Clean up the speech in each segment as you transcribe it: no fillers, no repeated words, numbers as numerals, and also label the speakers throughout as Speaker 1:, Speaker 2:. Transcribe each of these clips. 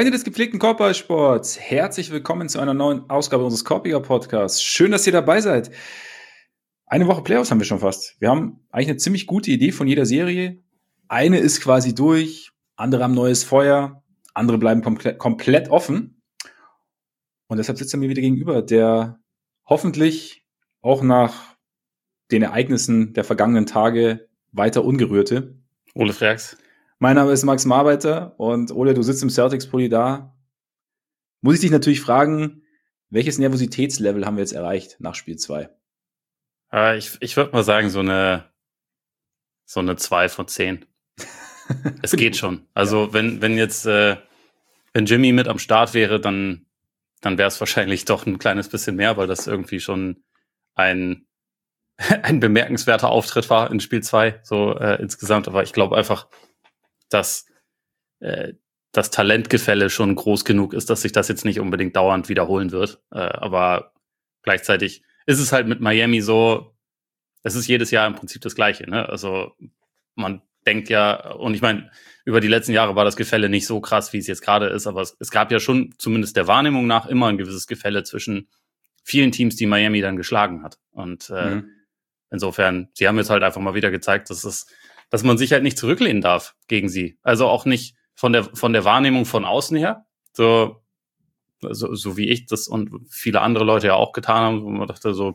Speaker 1: Freunde des gepflegten Korbballsports, herzlich willkommen zu einer neuen Ausgabe unseres Korbball-Podcasts. Schön, dass ihr dabei seid. Eine Woche Playoffs haben wir schon fast. Wir haben eigentlich eine ziemlich gute Idee von jeder Serie. Eine ist quasi durch, andere haben neues Feuer, andere bleiben komplett offen. Und deshalb sitzt er mir wieder gegenüber, der hoffentlich auch nach den Ereignissen der vergangenen Tage weiter ungerührte.
Speaker 2: Ole Freaks.
Speaker 1: Mein Name ist Max Marbeiter und Ole, du sitzt im Celtics-Pulli da. Muss ich dich natürlich fragen, welches Nervositätslevel haben wir jetzt erreicht nach Spiel 2?
Speaker 2: Ich würde mal sagen, so eine 2 von 10. Es geht schon. Also ja. wenn Jimmy mit am Start wäre, dann wäre es wahrscheinlich doch ein kleines bisschen mehr, weil das irgendwie schon ein bemerkenswerter Auftritt war in Spiel 2, so insgesamt. Aber ich glaube einfach, dass das Talentgefälle schon groß genug ist, dass sich das jetzt nicht unbedingt dauernd wiederholen wird. Aber gleichzeitig ist es halt mit Miami so, es ist jedes Jahr im Prinzip das Gleiche. Ne? Also man denkt ja, und ich meine, über die letzten Jahre war das Gefälle nicht so krass, wie es jetzt gerade ist, aber es gab ja schon, zumindest der Wahrnehmung nach, immer ein gewisses Gefälle zwischen vielen Teams, die Miami dann geschlagen hat. Und insofern, sie haben jetzt halt einfach mal wieder gezeigt, dass man sich halt nicht zurücklehnen darf gegen sie. Also auch nicht von der Wahrnehmung von außen her, so wie ich das und viele andere Leute ja auch getan haben, wo man dachte so,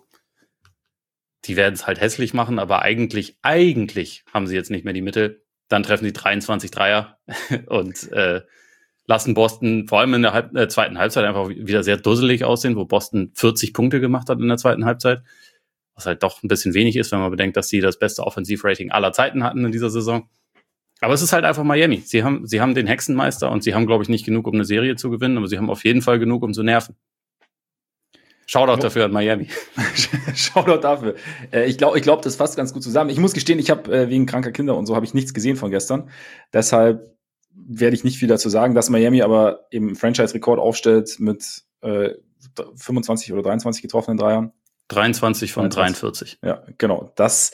Speaker 2: die werden es halt hässlich machen, aber eigentlich haben sie jetzt nicht mehr die Mittel. Dann treffen sie 23 Dreier und lassen Boston vor allem in der zweiten Halbzeit einfach wieder sehr dusselig aussehen, wo Boston 40 Punkte gemacht hat in der zweiten Halbzeit. Was halt doch ein bisschen wenig ist, wenn man bedenkt, dass sie das beste Offensivrating aller Zeiten hatten in dieser Saison. Aber es ist halt einfach Miami. Sie haben den Hexenmeister und sie haben, glaube ich, nicht genug, um eine Serie zu gewinnen, aber sie haben auf jeden Fall genug, um zu nerven. Shoutout dafür an Miami.
Speaker 1: Shoutout dafür. Ich glaube, das fasst ganz gut zusammen. Ich muss gestehen, ich habe wegen kranker Kinder und so habe ich nichts gesehen von gestern. Deshalb werde ich nicht viel dazu sagen, dass Miami aber eben Franchise-Rekord aufstellt mit 25 oder 23 getroffenen Dreiern.
Speaker 2: 23 von 43.
Speaker 1: Ja, genau. Das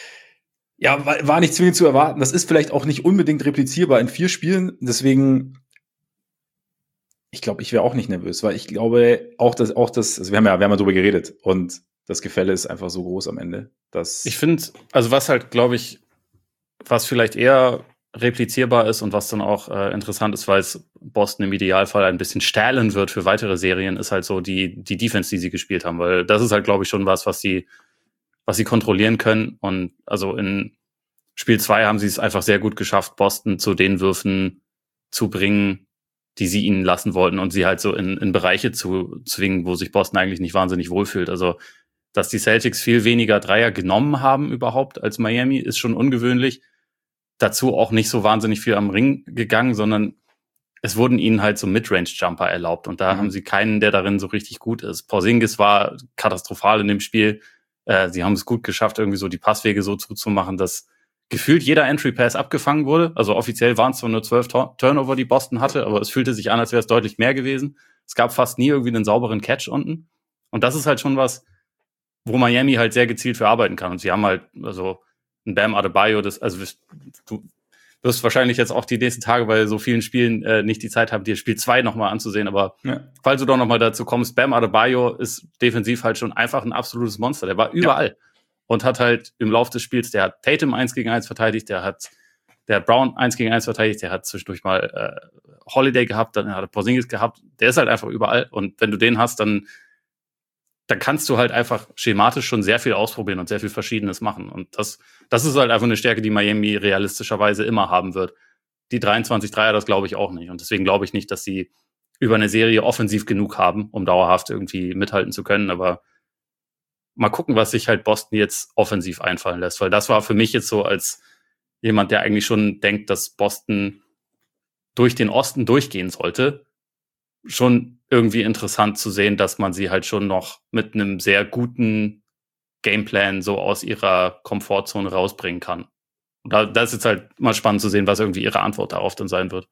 Speaker 1: war nicht zwingend zu erwarten. Das ist vielleicht auch nicht unbedingt replizierbar in 4 Spielen. Deswegen, ich glaube, ich wäre auch nicht nervös, weil ich glaube, auch das, also wir haben ja drüber geredet und das Gefälle ist einfach so groß am Ende. Ich
Speaker 2: finde, also was halt, glaube ich, was vielleicht eher replizierbar ist und was dann auch interessant ist, weil es Boston im Idealfall ein bisschen stählen wird für weitere Serien, ist halt so die Defense, die sie gespielt haben, weil das ist halt, glaube ich, schon was sie kontrollieren können. Und also in Spiel 2 haben sie es einfach sehr gut geschafft, Boston zu den Würfen zu bringen, die sie ihnen lassen wollten und sie halt so in Bereiche zu zwingen, wo sich Boston eigentlich nicht wahnsinnig wohlfühlt. Also, dass die Celtics viel weniger Dreier genommen haben überhaupt als Miami, ist schon ungewöhnlich. Dazu auch nicht so wahnsinnig viel am Ring gegangen, sondern es wurden ihnen halt so Midrange-Jumper erlaubt und da haben sie keinen, der darin so richtig gut ist. Porzingis war katastrophal in dem Spiel. Sie haben es gut geschafft, irgendwie so die Passwege so zuzumachen, dass gefühlt jeder Entry-Pass abgefangen wurde. Also offiziell waren es zwar nur 12 Turnover, die Boston hatte, aber es fühlte sich an, als wäre es deutlich mehr gewesen. Es gab fast nie irgendwie einen sauberen Catch unten. Und das ist halt schon was, wo Miami halt sehr gezielt für arbeiten kann. Und sie haben halt, also ein Bam Adebayo, du wirst wahrscheinlich jetzt auch die nächsten Tage bei so vielen Spielen nicht die Zeit haben, dir Spiel 2 nochmal anzusehen, aber falls du doch nochmal dazu kommst, Bam Adebayo ist defensiv halt schon einfach ein absolutes Monster. Der war überall und hat halt im Laufe des Spiels, der hat Tatum 1 gegen 1 verteidigt, der hat Brown 1 gegen 1 verteidigt, der hat zwischendurch mal Holiday gehabt, dann hat er Porzingis gehabt, der ist halt einfach überall und wenn du den hast, dann kannst du halt einfach schematisch schon sehr viel ausprobieren und sehr viel Verschiedenes machen. Und das ist halt einfach eine Stärke, die Miami realistischerweise immer haben wird. Die 23 Dreier, das glaube ich auch nicht. Und deswegen glaube ich nicht, dass sie über eine Serie offensiv genug haben, um dauerhaft irgendwie mithalten zu können. Aber mal gucken, was sich halt Boston jetzt offensiv einfallen lässt. Weil das war für mich jetzt so als jemand, der eigentlich schon denkt, dass Boston durch den Osten durchgehen sollte, schon irgendwie interessant zu sehen, dass man sie halt schon noch mit einem sehr guten Gameplan so aus ihrer Komfortzone rausbringen kann. Und da ist jetzt halt mal spannend zu sehen, was irgendwie ihre Antwort darauf dann sein wird.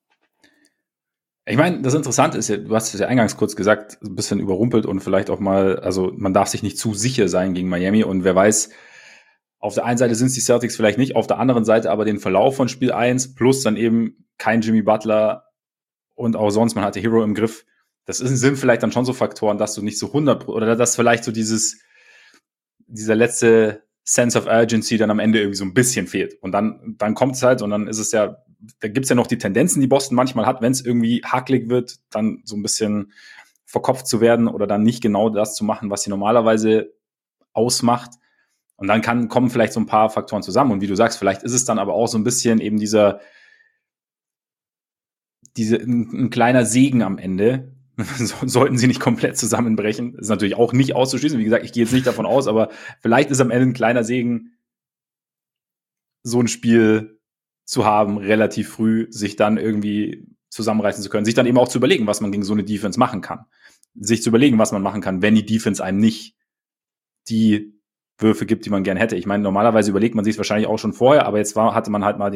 Speaker 1: Ich meine, das Interessante ist ja, du hast es ja eingangs kurz gesagt, ein bisschen überrumpelt und vielleicht auch mal, also man darf sich nicht zu sicher sein gegen Miami und wer weiß, auf der einen Seite sind es die Celtics vielleicht nicht, auf der anderen Seite aber den Verlauf von Spiel 1 plus dann eben kein Jimmy Butler und auch sonst, man hatte Hero im Griff. Das sind vielleicht dann schon so Faktoren, dass du nicht so 100% oder dass vielleicht so dieser letzte Sense of Urgency dann am Ende irgendwie so ein bisschen fehlt. Und dann kommt es halt und dann ist es ja, da gibt's ja noch die Tendenzen, die Boston manchmal hat, wenn es irgendwie hakelig wird, dann so ein bisschen verkopft zu werden oder dann nicht genau das zu machen, was sie normalerweise ausmacht. Und dann kommen vielleicht so ein paar Faktoren zusammen. Und wie du sagst, vielleicht ist es dann aber auch so ein bisschen eben ein kleiner Segen am Ende. Sollten sie nicht komplett zusammenbrechen. Das ist natürlich auch nicht auszuschließen. Wie gesagt, ich gehe jetzt nicht davon aus, aber vielleicht ist am Ende ein kleiner Segen, so ein Spiel zu haben, relativ früh, sich dann irgendwie zusammenreißen zu können, sich dann eben auch zu überlegen, was man gegen so eine Defense machen kann. Sich zu überlegen, was man machen kann, wenn die Defense einem nicht die Würfe gibt, die man gern hätte. Ich meine, normalerweise überlegt man sich es wahrscheinlich auch schon vorher, aber jetzt hatte man halt mal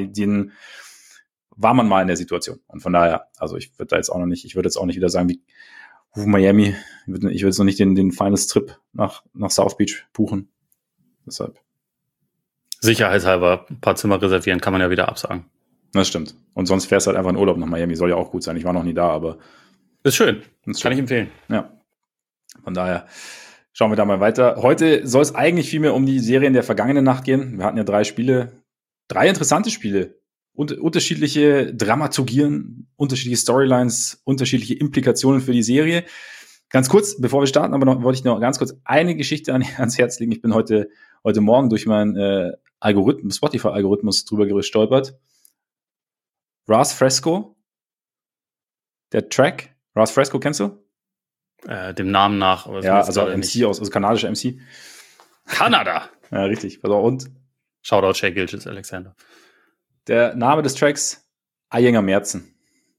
Speaker 1: war man mal in der Situation. Und von daher, also ich würde jetzt auch nicht wieder sagen, wie Miami, ich würde jetzt noch nicht den Finals Trip nach South Beach buchen. Deshalb.
Speaker 2: Sicherheitshalber ein paar Zimmer reservieren, kann man ja wieder absagen.
Speaker 1: Das stimmt. Und sonst fährst du halt einfach in Urlaub nach Miami. Soll ja auch gut sein. Ich war noch nie da, aber
Speaker 2: ist schön. Kann ich empfehlen.
Speaker 1: Ja. Von daher schauen wir da mal weiter. Heute soll es eigentlich viel mehr um die Serien der vergangenen Nacht gehen. Wir hatten ja 3 interessante Spiele. Unterschiedliche Dramaturgien, unterschiedliche Storylines, unterschiedliche Implikationen für die Serie. Ganz kurz, bevor wir starten, aber wollte ich noch ganz kurz eine Geschichte ans Herz legen. Ich bin heute Morgen durch meinen Spotify-Algorithmus drüber gestolpert. Ras Fresco, der Track. Ras Fresco, kennst du?
Speaker 2: Dem Namen nach. Aber
Speaker 1: ja, also MC also kanadischer MC.
Speaker 2: Kanada!
Speaker 1: Ja, richtig. Und?
Speaker 2: Shoutout Shea Gilgeous-Alexander.
Speaker 1: Der Name des Tracks, Eyinger Merzen.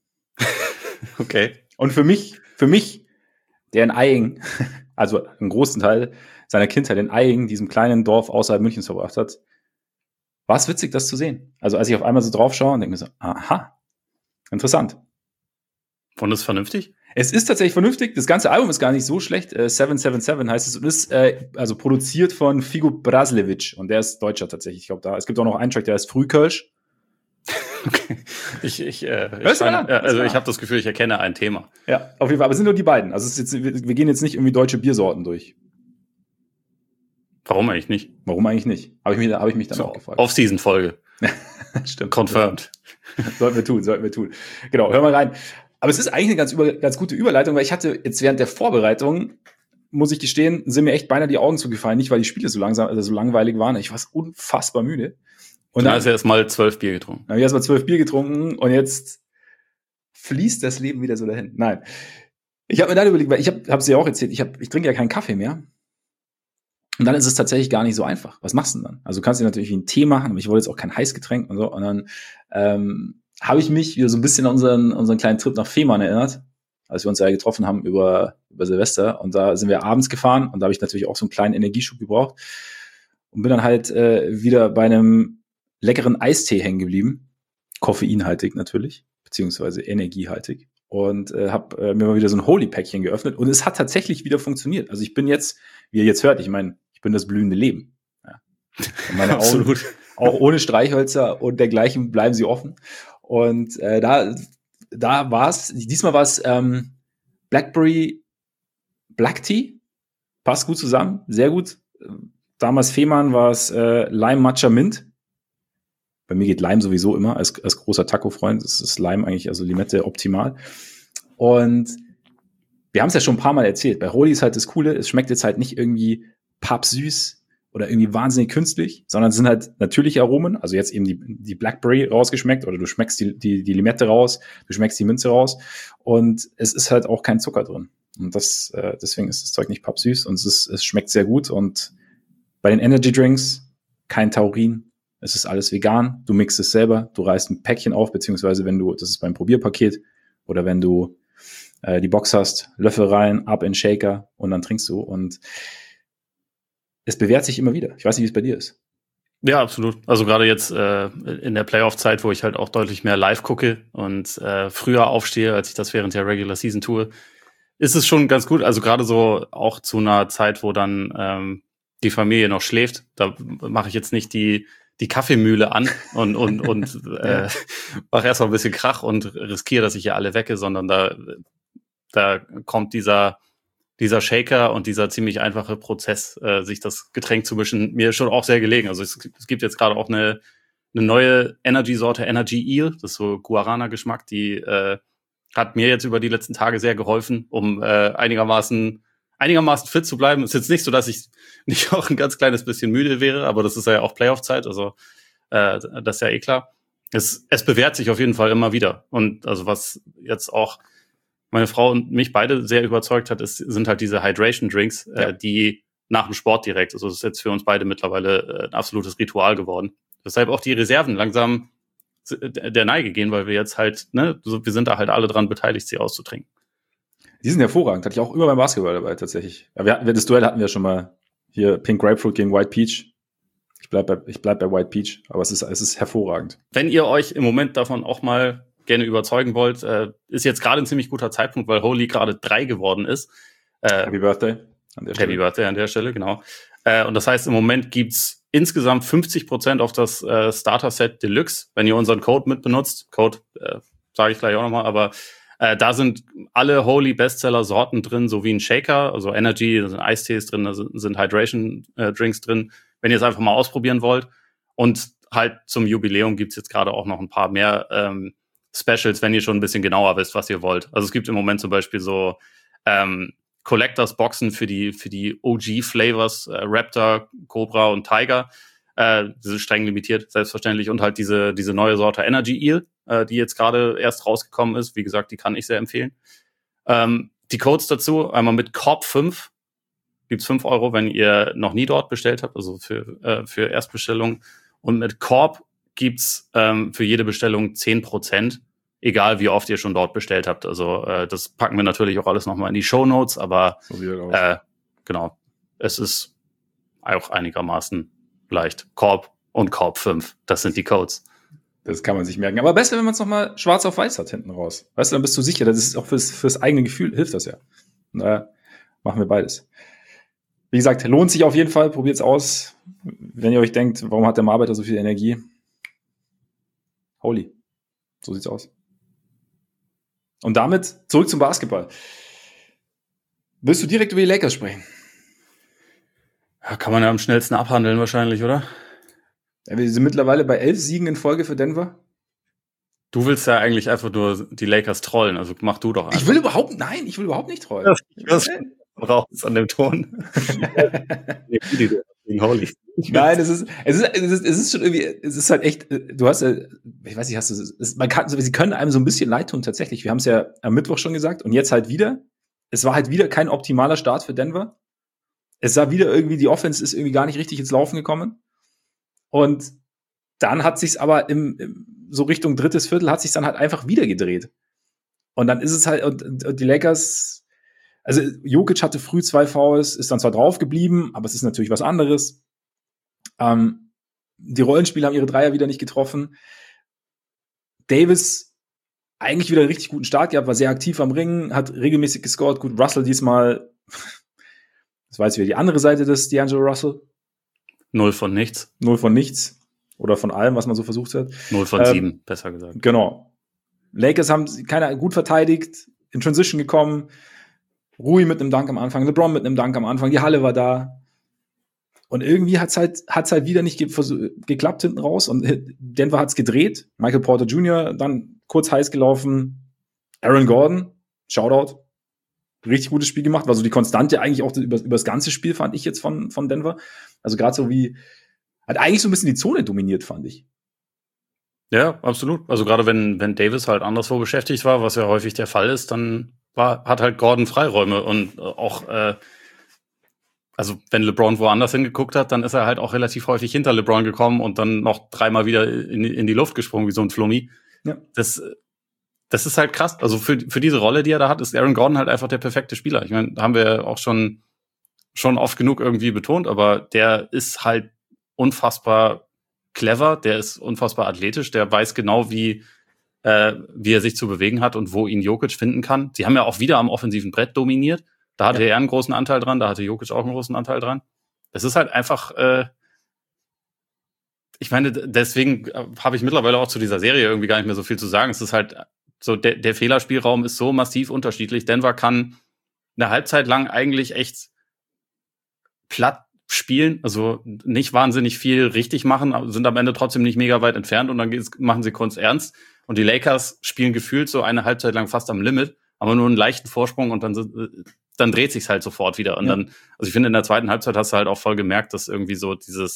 Speaker 2: Okay.
Speaker 1: Und für mich, der in Eying, also einen großen Teil seiner Kindheit in Eying, diesem kleinen Dorf außerhalb Münchens verbracht hat, war es witzig, das zu sehen. Also als ich auf einmal so drauf schaue und denke mir so, aha, interessant.
Speaker 2: Und ist vernünftig?
Speaker 1: Es ist tatsächlich vernünftig. Das ganze Album ist gar nicht so schlecht. 777 heißt es und ist also produziert von Figo Braslevic und der ist Deutscher tatsächlich. Ich glaube, es gibt auch noch einen Track, der heißt Frühkölsch.
Speaker 2: Okay. Ich habe das Gefühl, ich erkenne ein Thema.
Speaker 1: Ja, auf jeden Fall. Aber es sind nur die beiden. Also wir gehen jetzt nicht irgendwie deutsche Biersorten durch.
Speaker 2: Warum eigentlich nicht?
Speaker 1: Habe ich mich dann auch gefragt.
Speaker 2: Off-Season-Folge.
Speaker 1: Stimmt.
Speaker 2: Confirmed.
Speaker 1: Sollten wir tun. Genau, hör mal rein. Aber es ist eigentlich eine ganz gute Überleitung, weil ich hatte jetzt während der Vorbereitung, muss ich gestehen, sind mir echt beinahe die Augen zugefallen. Nicht, weil die Spiele so langweilig waren. Ich war unfassbar müde.
Speaker 2: Und dann hast du erst mal 12 Bier getrunken.
Speaker 1: Dann habe ich erst mal 12 Bier getrunken und jetzt fließt das Leben wieder so dahin. Nein. Ich habe mir dann überlegt, weil ich habe es ja auch erzählt, ich trinke ja keinen Kaffee mehr. Und dann ist es tatsächlich gar nicht so einfach. Was machst du denn dann? Also du kannst dir natürlich einen Tee machen, aber ich wollte jetzt auch kein Heißgetränk und so. Und dann habe ich mich wieder so ein bisschen an unseren kleinen Trip nach Fehmarn erinnert, als wir uns ja getroffen haben über Silvester. Und da sind wir abends gefahren und da habe ich natürlich auch so einen kleinen Energieschub gebraucht und bin dann halt wieder bei einem leckeren Eistee hängen geblieben. Koffeinhaltig natürlich, beziehungsweise energiehaltig. Und habe mir mal wieder so ein Holy-Päckchen geöffnet. Und es hat tatsächlich wieder funktioniert. Also ich bin jetzt, wie ihr jetzt hört, ich meine, ich bin das blühende Leben. Ja. Und meine Augen, auch ohne Streichhölzer und dergleichen, bleiben sie offen. Und da war es, diesmal war es Blackberry Black Tea. Passt gut zusammen, sehr gut. Damals Fehmarn war es Lime Matcha Mint. Bei mir geht Lime sowieso immer, als großer Taco-Freund. Das ist Lime eigentlich, also Limette optimal. Und wir haben es ja schon ein paar Mal erzählt. Bei Holy ist halt das Coole, es schmeckt jetzt halt nicht irgendwie pappsüß oder irgendwie wahnsinnig künstlich, sondern es sind halt natürliche Aromen. Also jetzt eben die Blackberry rausgeschmeckt oder du schmeckst die Limette raus, du schmeckst die Minze raus. Und es ist halt auch kein Zucker drin. Und deswegen ist das Zeug nicht pappsüß und es schmeckt sehr gut. Und bei den Energy Drinks kein Taurin. Es ist alles vegan, du mixst es selber, du reißt ein Päckchen auf, beziehungsweise das ist beim Probierpaket, oder wenn du die Box hast, Löffel rein, ab in Shaker und dann trinkst du. Und es bewährt sich immer wieder. Ich weiß nicht, wie es bei dir ist.
Speaker 2: Ja, absolut. Also gerade jetzt in der Playoff-Zeit, wo ich halt auch deutlich mehr live gucke und früher aufstehe, als ich das während der Regular Season tue, ist es schon ganz gut. Also gerade so auch zu einer Zeit, wo dann die Familie noch schläft, da mache ich jetzt nicht die die Kaffeemühle an und mach erst mal ein bisschen Krach und riskiere, dass ich hier alle wecke, sondern da kommt dieser Shaker und dieser ziemlich einfache Prozess, sich das Getränk zu mischen, mir schon auch sehr gelegen. Also es gibt jetzt gerade auch eine neue Energy-Sorte, Energy Eel, das ist so Guarana-Geschmack, die hat mir jetzt über die letzten Tage sehr geholfen, um einigermaßen fit zu bleiben. Ist jetzt nicht so, dass ich nicht auch ein ganz kleines bisschen müde wäre, aber das ist ja auch Playoff-Zeit, also das ist ja eh klar. Es bewährt sich auf jeden Fall immer wieder. Und also was jetzt auch meine Frau und mich beide sehr überzeugt hat, sind halt diese Hydration-Drinks, die nach dem Sport direkt, also das ist jetzt für uns beide mittlerweile ein absolutes Ritual geworden. Deshalb auch die Reserven langsam der Neige gehen, weil wir jetzt halt, wir sind da halt alle dran beteiligt, sie auszutrinken.
Speaker 1: Die sind hervorragend, hatte ich auch immer beim Basketball dabei tatsächlich. Ja, das Duell hatten wir schon mal. Hier Pink Grapefruit gegen White Peach. Ich bleib bei White Peach, aber es ist hervorragend.
Speaker 2: Wenn ihr euch im Moment davon auch mal gerne überzeugen wollt, ist jetzt gerade ein ziemlich guter Zeitpunkt, weil Holy gerade 3 geworden ist.
Speaker 1: Happy Birthday an der Stelle.
Speaker 2: Happy Birthday an der Stelle, genau. Und das heißt, im Moment gibt's insgesamt 50% auf das Starter-Set Deluxe, wenn ihr unseren Code mitbenutzt. Code sage ich gleich auch nochmal, aber da sind alle Holy Bestseller-Sorten drin, sowie ein Shaker, also Energy, da sind Eistees drin, da sind Hydration-Drinks drin, wenn ihr es einfach mal ausprobieren wollt. Und halt zum Jubiläum gibt's jetzt gerade auch noch ein paar mehr Specials, wenn ihr schon ein bisschen genauer wisst, was ihr wollt. Also es gibt im Moment zum Beispiel so Collectors-Boxen für die OG-Flavors, Raptor, Cobra und Tiger. Die sind streng limitiert, selbstverständlich. Und halt diese neue Sorte Energy Eel, die jetzt gerade erst rausgekommen ist. Wie gesagt, die kann ich sehr empfehlen. Die Codes dazu, einmal mit Corp5 gibt's 5 €, wenn ihr noch nie dort bestellt habt, also für Erstbestellung. Und mit Corp gibt's für jede Bestellung 10%, egal wie oft ihr schon dort bestellt habt. Also das packen wir natürlich auch alles nochmal in die Shownotes, aber
Speaker 1: So
Speaker 2: genau, es ist auch einigermaßen leicht. Corp und Corp5, das sind die Codes.
Speaker 1: Das kann man sich merken. Aber besser, wenn man es nochmal schwarz auf weiß hat hinten raus. Weißt du, dann bist du sicher. Das ist auch fürs eigene Gefühl, hilft das ja. Und daher machen wir beides. Wie gesagt, lohnt sich auf jeden Fall. Probiert's aus. Wenn ihr euch denkt, warum hat der Arbeiter so viel Energie? Holy. So sieht's aus. Und damit zurück zum Basketball. Willst du direkt über die Lakers sprechen?
Speaker 2: Ja, kann man ja am schnellsten abhandeln wahrscheinlich, oder?
Speaker 1: Ja, wir sind mittlerweile bei 11 Siegen in Folge für Denver.
Speaker 2: Du willst ja eigentlich einfach nur die Lakers trollen, also mach du doch einfach.
Speaker 1: Ich will überhaupt nicht trollen.
Speaker 2: Das raus an dem Ton.
Speaker 1: Nein, es ist schon irgendwie, es ist halt echt, du hast ja, ich weiß nicht, sie können einem so ein bisschen leid tun tatsächlich. Wir haben es ja am Mittwoch schon gesagt und jetzt halt wieder. Es war halt wieder kein optimaler Start für Denver. Es sah wieder irgendwie, die Offense ist irgendwie gar nicht richtig ins Laufen gekommen. Und dann hat sich's aber so Richtung drittes Viertel hat sich's dann halt einfach wieder gedreht. Und dann ist es halt, und die Lakers, also Jokic hatte früh 2 Fouls, ist dann zwar drauf geblieben, aber es ist natürlich was anderes. Die Rollenspieler haben ihre Dreier wieder nicht getroffen. Davis eigentlich wieder einen richtig guten Start gehabt, war sehr aktiv am Ring, hat regelmäßig gescored. Gut, Russell diesmal, das war jetzt wieder die andere Seite des D'Angelo Russell.
Speaker 2: 0 von nichts.
Speaker 1: 0 von nichts. Oder von allem, was man so versucht hat.
Speaker 2: 0 von 7, besser gesagt.
Speaker 1: Genau. Lakers haben keiner gut verteidigt, in Transition gekommen. Rui mit einem Dank am Anfang, LeBron mit einem Dank am Anfang, die Halle war da. Und irgendwie hat's halt wieder nicht geklappt hinten raus. Und Denver hat's gedreht. Michael Porter Jr. dann kurz heiß gelaufen. Aaron Gordon, Shoutout. Richtig gutes Spiel gemacht. War so die Konstante eigentlich auch über das ganze Spiel, fand ich jetzt von Denver. Also gerade so wie, hat eigentlich so ein bisschen die Zone dominiert, fand ich.
Speaker 2: Ja, absolut. Also gerade wenn Davis halt anderswo beschäftigt war, was ja häufig der Fall ist, dann hat halt Gordon Freiräume und auch, also wenn LeBron woanders hingeguckt hat, dann ist er halt auch relativ häufig hinter LeBron gekommen und dann noch 3-mal wieder in die Luft gesprungen, wie so ein Flummi. Ja. Das ist halt krass. Also für diese Rolle, die er da hat, ist Aaron Gordon halt einfach der perfekte Spieler. Ich meine, haben wir auch schon oft genug irgendwie betont, aber der ist halt unfassbar clever, der ist unfassbar athletisch, der weiß genau, wie er sich zu bewegen hat und wo ihn Jokic finden kann. Sie haben ja auch wieder am offensiven Brett dominiert. Da hatte er einen großen Anteil dran, da hatte Jokic auch einen großen Anteil dran. Das ist halt einfach, ich meine, deswegen habe ich mittlerweile auch zu dieser Serie irgendwie gar nicht mehr so viel zu sagen. Es ist halt so, der Fehlerspielraum ist so massiv unterschiedlich. Denver kann eine Halbzeit lang eigentlich echt platt spielen, also nicht wahnsinnig viel richtig machen, sind am Ende trotzdem nicht mega weit entfernt und dann machen sie Kunst ernst. Und die Lakers spielen gefühlt so eine Halbzeit lang fast am Limit, aber nur einen leichten Vorsprung und dann dreht sich's halt sofort wieder. Und dann, also ich finde, in der zweiten Halbzeit hast du halt auch voll gemerkt, dass irgendwie so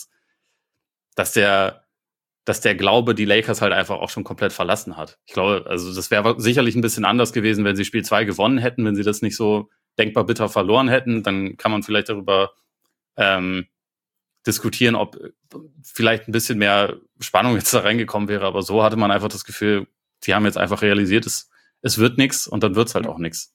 Speaker 2: dass der Glaube die Lakers halt einfach auch schon komplett verlassen hat. Ich glaube, also das wäre sicherlich ein bisschen anders gewesen, wenn sie Spiel 2 gewonnen hätten, wenn sie das nicht so denkbar bitter verloren hätten. Dann kann man vielleicht darüber diskutieren, ob vielleicht ein bisschen mehr Spannung jetzt da reingekommen wäre. Aber so hatte man einfach das Gefühl, die haben jetzt einfach realisiert, es wird nichts und dann wird's halt auch nichts.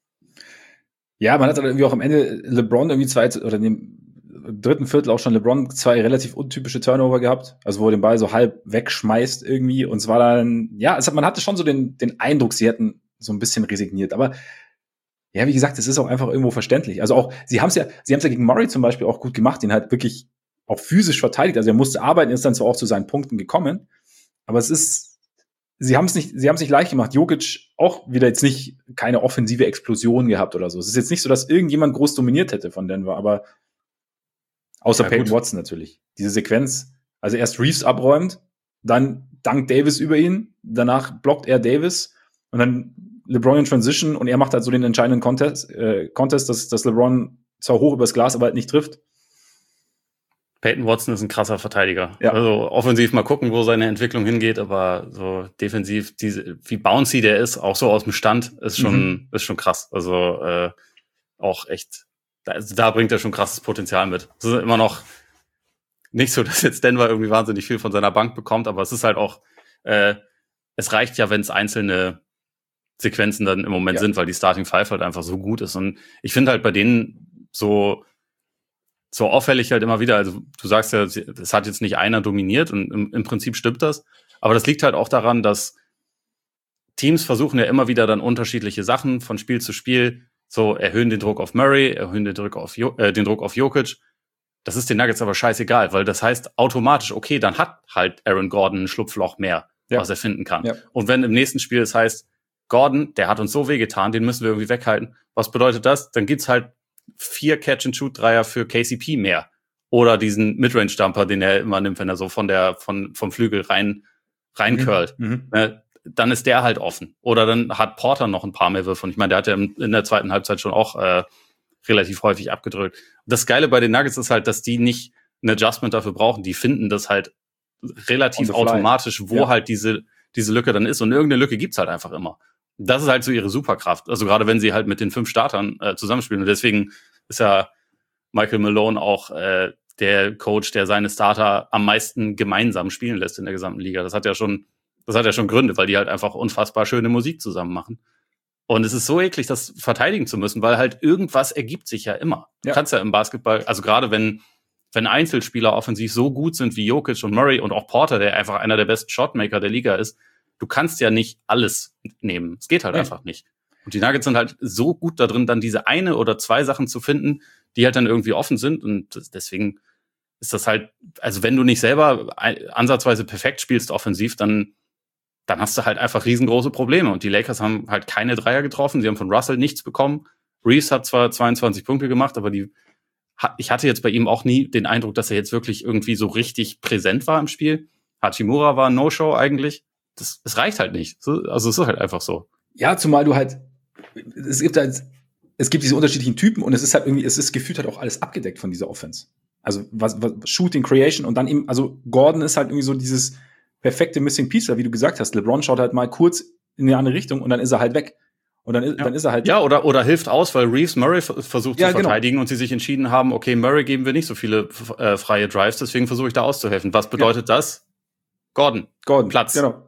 Speaker 1: Ja, man hat dann irgendwie auch am Ende LeBron irgendwie oder in dem dritten Viertel auch schon LeBron 2 relativ untypische Turnover gehabt, also wo er den Ball so halb wegschmeißt irgendwie und es war dann, ja, man hatte schon so den Eindruck, sie hätten so ein bisschen resigniert, aber ja, wie gesagt, es ist auch einfach irgendwo verständlich. Also auch, sie haben es ja gegen Murray zum Beispiel auch gut gemacht, den halt wirklich auch physisch verteidigt, also er musste arbeiten, ist dann zwar auch zu seinen Punkten gekommen, aber sie haben es nicht leicht gemacht. Jokic auch wieder jetzt nicht keine offensive Explosion gehabt oder so. Es ist jetzt nicht so, dass irgendjemand groß dominiert hätte von Denver, aber außer Peyton Watson natürlich. Diese Sequenz, also erst Reeves abräumt, dann dankt Davis über ihn, danach blockt er Davis und dann LeBron in Transition und er macht halt so den entscheidenden Contest, dass LeBron zwar hoch übers Glas, aber halt nicht trifft.
Speaker 2: Peyton Watson ist ein krasser Verteidiger.
Speaker 1: Ja.
Speaker 2: Also offensiv mal gucken, wo seine Entwicklung hingeht, aber so defensiv, wie bouncy der ist, auch so aus dem Stand, ist schon krass. Also auch echt, da bringt er schon krasses Potenzial mit. Es ist immer noch nicht so, dass jetzt Denver irgendwie wahnsinnig viel von seiner Bank bekommt, aber es ist halt auch, es reicht ja, wenn es einzelne Sequenzen dann im Moment sind, weil die Starting Five halt einfach so gut ist. Und ich finde halt bei denen so auffällig halt immer wieder, also du sagst ja, es hat jetzt nicht einer dominiert und im Prinzip stimmt das, aber das liegt halt auch daran, dass Teams versuchen ja immer wieder dann unterschiedliche Sachen von Spiel zu Spiel, so erhöhen den Druck auf Murray, erhöhen den Druck auf Jokic. Das ist den Nuggets aber scheißegal, weil das heißt automatisch, okay, dann hat halt Aaron Gordon ein Schlupfloch mehr, was er finden kann. Ja. Und wenn im nächsten Spiel es heißt, Gordon, der hat uns so wehgetan, den müssen wir irgendwie weghalten. Was bedeutet das? Dann gibt's halt 4 Catch-and-Shoot-Dreier für KCP mehr. Oder diesen Midrange-Jumper, den er immer nimmt, wenn er so vom Flügel reincurlt. Dann ist der halt offen. Oder dann hat Porter noch ein paar mehr Würfe. Und ich meine, der hat ja in der zweiten Halbzeit schon auch relativ häufig abgedrückt. Das Geile bei den Nuggets ist halt, dass die nicht ein Adjustment dafür brauchen. Die finden das halt relativ automatisch, wo halt diese Lücke dann ist. Und irgendeine Lücke gibt's halt einfach immer. Das ist halt so ihre Superkraft. Also gerade wenn sie halt mit den 5 Startern zusammenspielen. Und deswegen ist ja Michael Malone auch der Coach, der seine Starter am meisten gemeinsam spielen lässt in der gesamten Liga. Das hat ja schon Gründe, weil die halt einfach unfassbar schöne Musik zusammen machen. Und es ist so eklig, das verteidigen zu müssen, weil halt irgendwas ergibt sich ja immer. Ja. Du kannst ja im Basketball, also gerade wenn Einzelspieler offensiv so gut sind wie Jokic und Murray und auch Porter, der einfach einer der besten Shotmaker der Liga ist, du kannst ja nicht alles nehmen. Es geht halt einfach nicht. Und die Nuggets sind halt so gut da drin, dann diese eine oder 2 Sachen zu finden, die halt dann irgendwie offen sind. Und deswegen ist das halt, also wenn du nicht selber ansatzweise perfekt spielst offensiv, dann hast du halt einfach riesengroße Probleme. Und die Lakers haben halt keine Dreier getroffen. Sie haben von Russell nichts bekommen. Reeves hat zwar 22 Punkte gemacht, aber ich hatte jetzt bei ihm auch nie den Eindruck, dass er jetzt wirklich irgendwie so richtig präsent war im Spiel. Hachimura war ein No-Show eigentlich. Das reicht halt nicht. Also es ist halt einfach so.
Speaker 1: Ja, zumal du halt, es gibt diese unterschiedlichen Typen und es ist halt irgendwie, es ist gefühlt halt auch alles abgedeckt von dieser Offense. Also was Shooting, Creation und dann eben, also Gordon ist halt irgendwie so dieses perfekte Missing Piece, wie du gesagt hast. LeBron schaut halt mal kurz in eine andere Richtung und dann ist er halt weg. Und dann ist er halt.
Speaker 2: Ja, oder hilft aus, weil Reeves Murray versucht zu verteidigen und sie sich entschieden haben, okay, Murray geben wir nicht so viele freie Drives, deswegen versuche ich da auszuhelfen. Was bedeutet das? Gordon, Platz.
Speaker 1: Genau.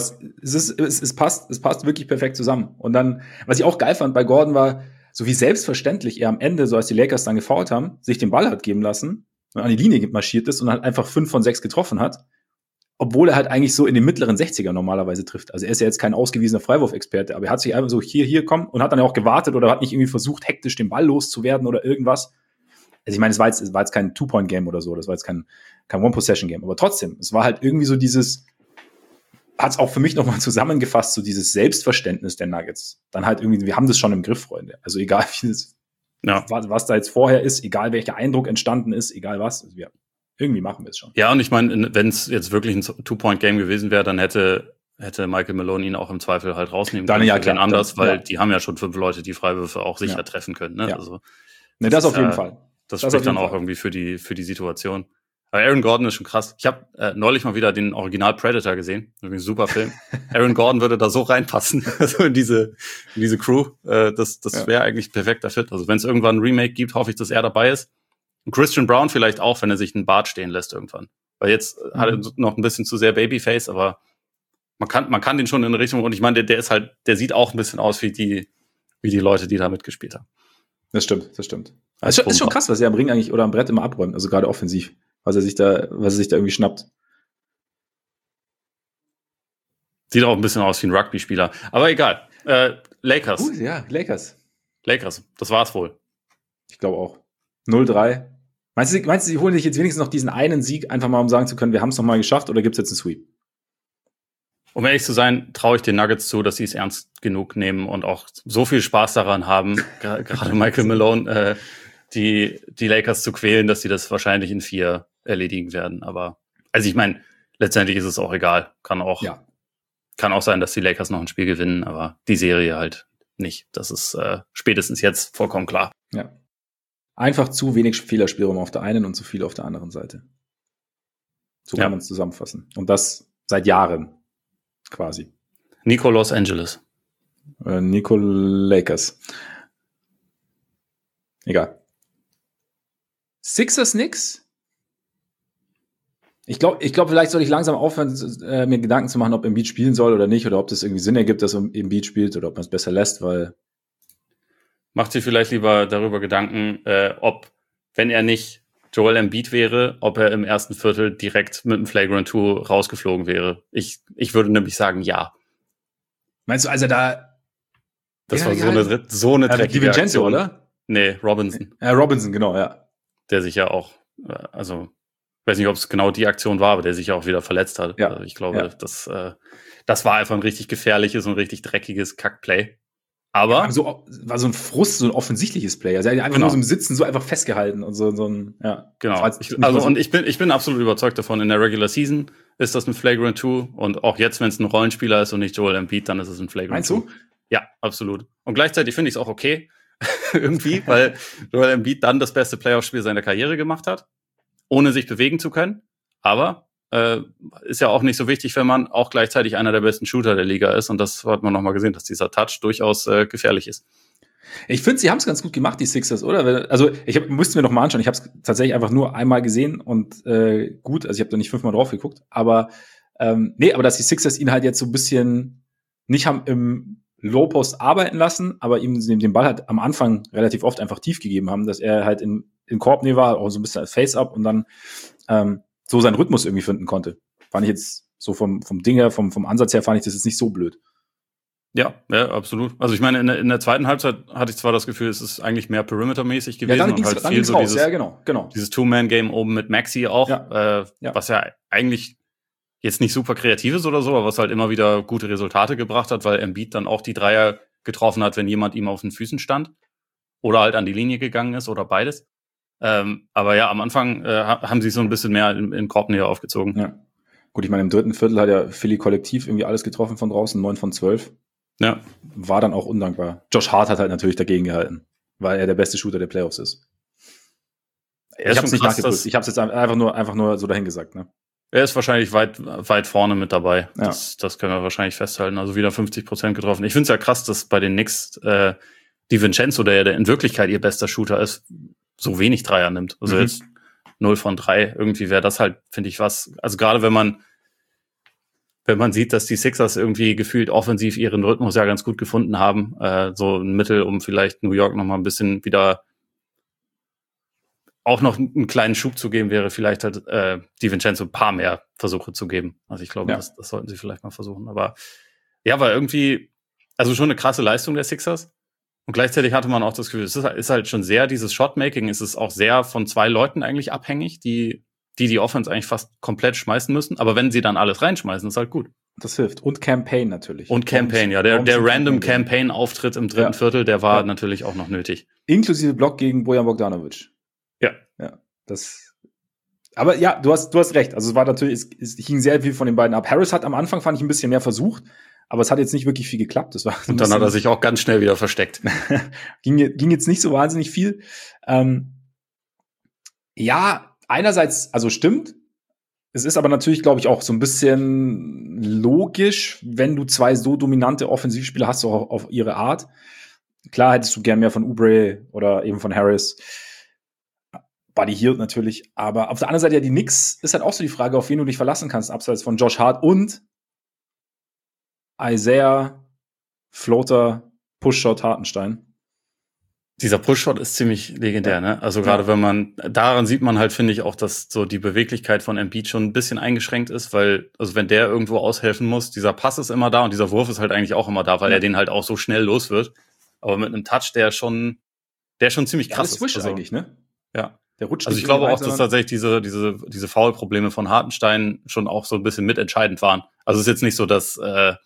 Speaker 1: Es passt wirklich perfekt zusammen. Und dann, was ich auch geil fand bei Gordon war, so wie selbstverständlich er am Ende, so als die Lakers dann gefoult haben, sich den Ball hat geben lassen und an die Linie marschiert ist und halt einfach 5 von 6 getroffen hat. Obwohl er halt eigentlich so in den mittleren 60er normalerweise trifft. Also er ist ja jetzt kein ausgewiesener Freiwurfexperte, aber er hat sich einfach so hier komm und hat dann ja auch gewartet oder hat nicht irgendwie versucht, hektisch den Ball loszuwerden oder irgendwas. ich meine, es war jetzt kein Two-Point-Game oder so, das war jetzt kein One-Possession-Game, aber trotzdem, es war halt irgendwie so hat es auch für mich nochmal zusammengefasst, so dieses Selbstverständnis der Nuggets. Dann halt irgendwie, wir haben das schon im Griff, Freunde. Also egal, was da jetzt vorher ist, egal welcher Eindruck entstanden ist, egal was, also irgendwie machen wir es schon.
Speaker 2: Ja, und ich meine, wenn es jetzt wirklich ein Two-Point-Game gewesen wäre, dann hätte Michael Malone ihn auch im Zweifel halt rausnehmen können.
Speaker 1: Ja, klar,
Speaker 2: anders, weil die haben ja schon 5 Leute, die Freiwürfe auch sicher treffen können. Ne?
Speaker 1: Ja.
Speaker 2: Also,
Speaker 1: das auf jeden Fall.
Speaker 2: Das spricht dann auch irgendwie für die Situation. Aber Aaron Gordon ist schon krass. Ich habe neulich mal wieder den Original Predator gesehen. Ein super Film. Aaron Gordon würde da so reinpassen, also in diese Crew. Das wäre eigentlich perfekter Fit. Also wenn es irgendwann ein Remake gibt, hoffe ich, dass er dabei ist. Und Christian Brown vielleicht auch, wenn er sich einen Bart stehen lässt irgendwann. Weil jetzt hat er noch ein bisschen zu sehr Babyface, aber man kann den schon in eine Richtung, und ich meine, der sieht auch ein bisschen aus wie die Leute, die da mitgespielt haben.
Speaker 1: Das stimmt. Also ist schon krass, was er am Ring eigentlich oder am Brett immer abräumt, also gerade offensiv, was er sich da irgendwie schnappt.
Speaker 2: Sieht auch ein bisschen aus wie ein Rugby-Spieler. Aber egal. Lakers.
Speaker 1: Lakers.
Speaker 2: Das war's wohl.
Speaker 1: Ich glaube auch. 0-3. Meinst du, sie holen sich jetzt wenigstens noch diesen einen Sieg, einfach mal um sagen zu können, wir haben es noch mal geschafft, oder gibt es jetzt einen Sweep?
Speaker 2: Um ehrlich zu sein, traue ich den Nuggets zu, dass sie es ernst genug nehmen und auch so viel Spaß daran haben, gerade Michael Malone, die Lakers zu quälen, dass sie das wahrscheinlich in 4 erledigen werden. Aber, also ich meine, letztendlich ist es auch egal. Kann auch sein, dass die Lakers noch ein Spiel gewinnen, aber die Serie halt nicht. Das ist spätestens jetzt vollkommen klar.
Speaker 1: Ja. Einfach zu wenig Fehlerspielraum auf der einen und zu viel auf der anderen Seite. So kann man es zusammenfassen. Und das seit Jahren quasi.
Speaker 2: Nico Los Angeles.
Speaker 1: Nico Lakers. Egal. Sixers nix? Ich glaube, vielleicht soll ich langsam aufhören, mir Gedanken zu machen, ob Embiid spielen soll oder nicht, oder ob das irgendwie Sinn ergibt, dass Embiid spielt, oder ob man es besser lässt, weil
Speaker 2: macht sich vielleicht lieber darüber Gedanken, ob, wenn er nicht Joel Embiid wäre, ob er im ersten Viertel direkt mit einem Flagrant 2 rausgeflogen wäre. Ich würde nämlich sagen, ja.
Speaker 1: Meinst du, also da...
Speaker 2: Das war so eine dreckige
Speaker 1: Vincenzo,
Speaker 2: Aktion.
Speaker 1: oder?
Speaker 2: Nee, Robinson.
Speaker 1: Robinson, genau, ja.
Speaker 2: Der sich ja auch, also, ich weiß nicht, ob es genau die Aktion war, aber der sich ja auch wieder verletzt hat.
Speaker 1: Ja.
Speaker 2: Also ich glaube, das war einfach ein richtig gefährliches und richtig dreckiges Kackplay. Aber
Speaker 1: war so ein Frust, so ein offensichtliches Play. Also er hat einfach nur so im Sitzen so einfach festgehalten und so ein, ja.
Speaker 2: Genau. Und ich bin absolut überzeugt davon, in der Regular Season ist das ein Flagrant 2, und auch jetzt, wenn es ein Rollenspieler ist und nicht Joel Embiid, dann ist es ein Flagrant 2.
Speaker 1: Meinst du?
Speaker 2: Ja, absolut. Und gleichzeitig finde ich es auch okay, irgendwie, weil Joel Embiid dann das beste Playoff-Spiel seiner Karriere gemacht hat, ohne sich bewegen zu können. Aber ist ja auch nicht so wichtig, wenn man auch gleichzeitig einer der besten Shooter der Liga ist. Und das hat man nochmal gesehen, dass dieser Touch durchaus gefährlich ist.
Speaker 1: Ich finde, sie haben es ganz gut gemacht, die Sixers, oder? Also musste mir noch mal anschauen. Ich habe es tatsächlich einfach nur einmal gesehen und gut. Also ich habe da nicht 5-mal drauf geguckt. Aber aber dass die Sixers ihn halt jetzt so ein bisschen nicht haben im Low-Post arbeiten lassen, aber ihm den Ball halt am Anfang relativ oft einfach tief gegeben haben, dass er halt in Korbnähe war, auch so ein bisschen als Face-Up und dann so seinen Rhythmus irgendwie finden konnte. Fand ich jetzt so vom Ding her, vom Ansatz her, fand ich das jetzt nicht so blöd.
Speaker 2: Ja, absolut. Also ich meine, in der zweiten Halbzeit hatte ich zwar das Gefühl, es ist eigentlich mehr Perimeter-mäßig gewesen.
Speaker 1: Ja, dann ging's
Speaker 2: viel so
Speaker 1: raus. Genau.
Speaker 2: Dieses Two-Man-Game oben mit Maxi auch, was ja eigentlich jetzt nicht super kreativ ist oder so, aber was halt immer wieder gute Resultate gebracht hat, weil Embiid dann auch die Dreier getroffen hat, wenn jemand ihm auf den Füßen stand oder halt an die Linie gegangen ist oder beides. Aber ja, am Anfang haben sie so ein bisschen mehr in Korbnähe aufgezogen.
Speaker 1: Ja. Gut, ich meine, im dritten Viertel hat ja Philly kollektiv irgendwie alles getroffen von draußen, 9 von 12.
Speaker 2: Ja.
Speaker 1: War dann auch undankbar. Josh Hart hat halt natürlich dagegen gehalten, weil er der beste Shooter der Playoffs ist. Ich habe es nicht nachgeprüft. Ich habe es jetzt einfach nur so dahingesagt. Ne?
Speaker 2: Er ist wahrscheinlich weit vorne mit dabei.
Speaker 1: Ja.
Speaker 2: Das können wir wahrscheinlich festhalten. Also wieder 50% getroffen. Ich finde es ja krass, dass bei den Knicks die Vincenzo, der in Wirklichkeit ihr bester Shooter ist, so wenig Dreier nimmt. Also jetzt 0 von 3. Irgendwie wäre das halt, finde ich, was. Also gerade wenn man sieht, dass die Sixers irgendwie gefühlt offensiv ihren Rhythmus ja ganz gut gefunden haben, so ein Mittel, um vielleicht New York noch mal ein bisschen wieder auch noch einen kleinen Schub zu geben, wäre vielleicht halt die Vincenzo ein paar mehr Versuche zu geben. Also ich glaube, das sollten sie vielleicht mal versuchen. Aber ja, war irgendwie, also schon eine krasse Leistung der Sixers. Und gleichzeitig hatte man auch das Gefühl, es ist halt schon sehr, dieses Shotmaking, es ist auch sehr von 2 Leuten eigentlich abhängig, die Offense eigentlich fast komplett schmeißen müssen. Aber wenn sie dann alles reinschmeißen, ist halt gut.
Speaker 1: Das hilft. Und Campaign natürlich.
Speaker 2: Und Campaign, ja. Der random Campaign-Auftritt im dritten Viertel, der war natürlich auch noch nötig.
Speaker 1: Inklusive Block gegen Bojan Bogdanovic.
Speaker 2: Ja.
Speaker 1: Aber ja, du hast recht. Also es war natürlich, es hing sehr viel von den beiden ab. Harris hat am Anfang, fand ich, ein bisschen mehr versucht, aber es hat jetzt nicht wirklich viel geklappt.
Speaker 2: Und dann hat er sich auch ganz schnell wieder versteckt.
Speaker 1: ging jetzt nicht so wahnsinnig viel. Ja, einerseits, also stimmt. Es ist aber natürlich, glaube ich, auch so ein bisschen logisch, wenn du 2 so dominante Offensivspieler hast, auch auf ihre Art. Klar hättest du gern mehr von Oubre oder eben von Harris. Buddy Hield natürlich. Aber auf der anderen Seite, ja, die Knicks ist halt auch so die Frage, auf wen du dich verlassen kannst, abseits von Josh Hart und Isaiah Floater Pushshot Hartenstein.
Speaker 2: Dieser Pushshot ist ziemlich legendär, ne? Also gerade wenn daran sieht man halt, finde ich, auch, dass so die Beweglichkeit von Embiid schon ein bisschen eingeschränkt ist, weil, also wenn der irgendwo aushelfen muss, dieser Pass ist immer da und dieser Wurf ist halt eigentlich auch immer da, weil er den halt auch so schnell los wird. Aber mit einem Touch, der schon ziemlich krass ist.
Speaker 1: Swish eigentlich, ne?
Speaker 2: Ja.
Speaker 1: Der rutscht.
Speaker 2: Also ich glaube auch, dass tatsächlich diese Foul-Probleme von Hartenstein schon auch so ein bisschen mitentscheidend waren. Also es ist jetzt nicht so, dass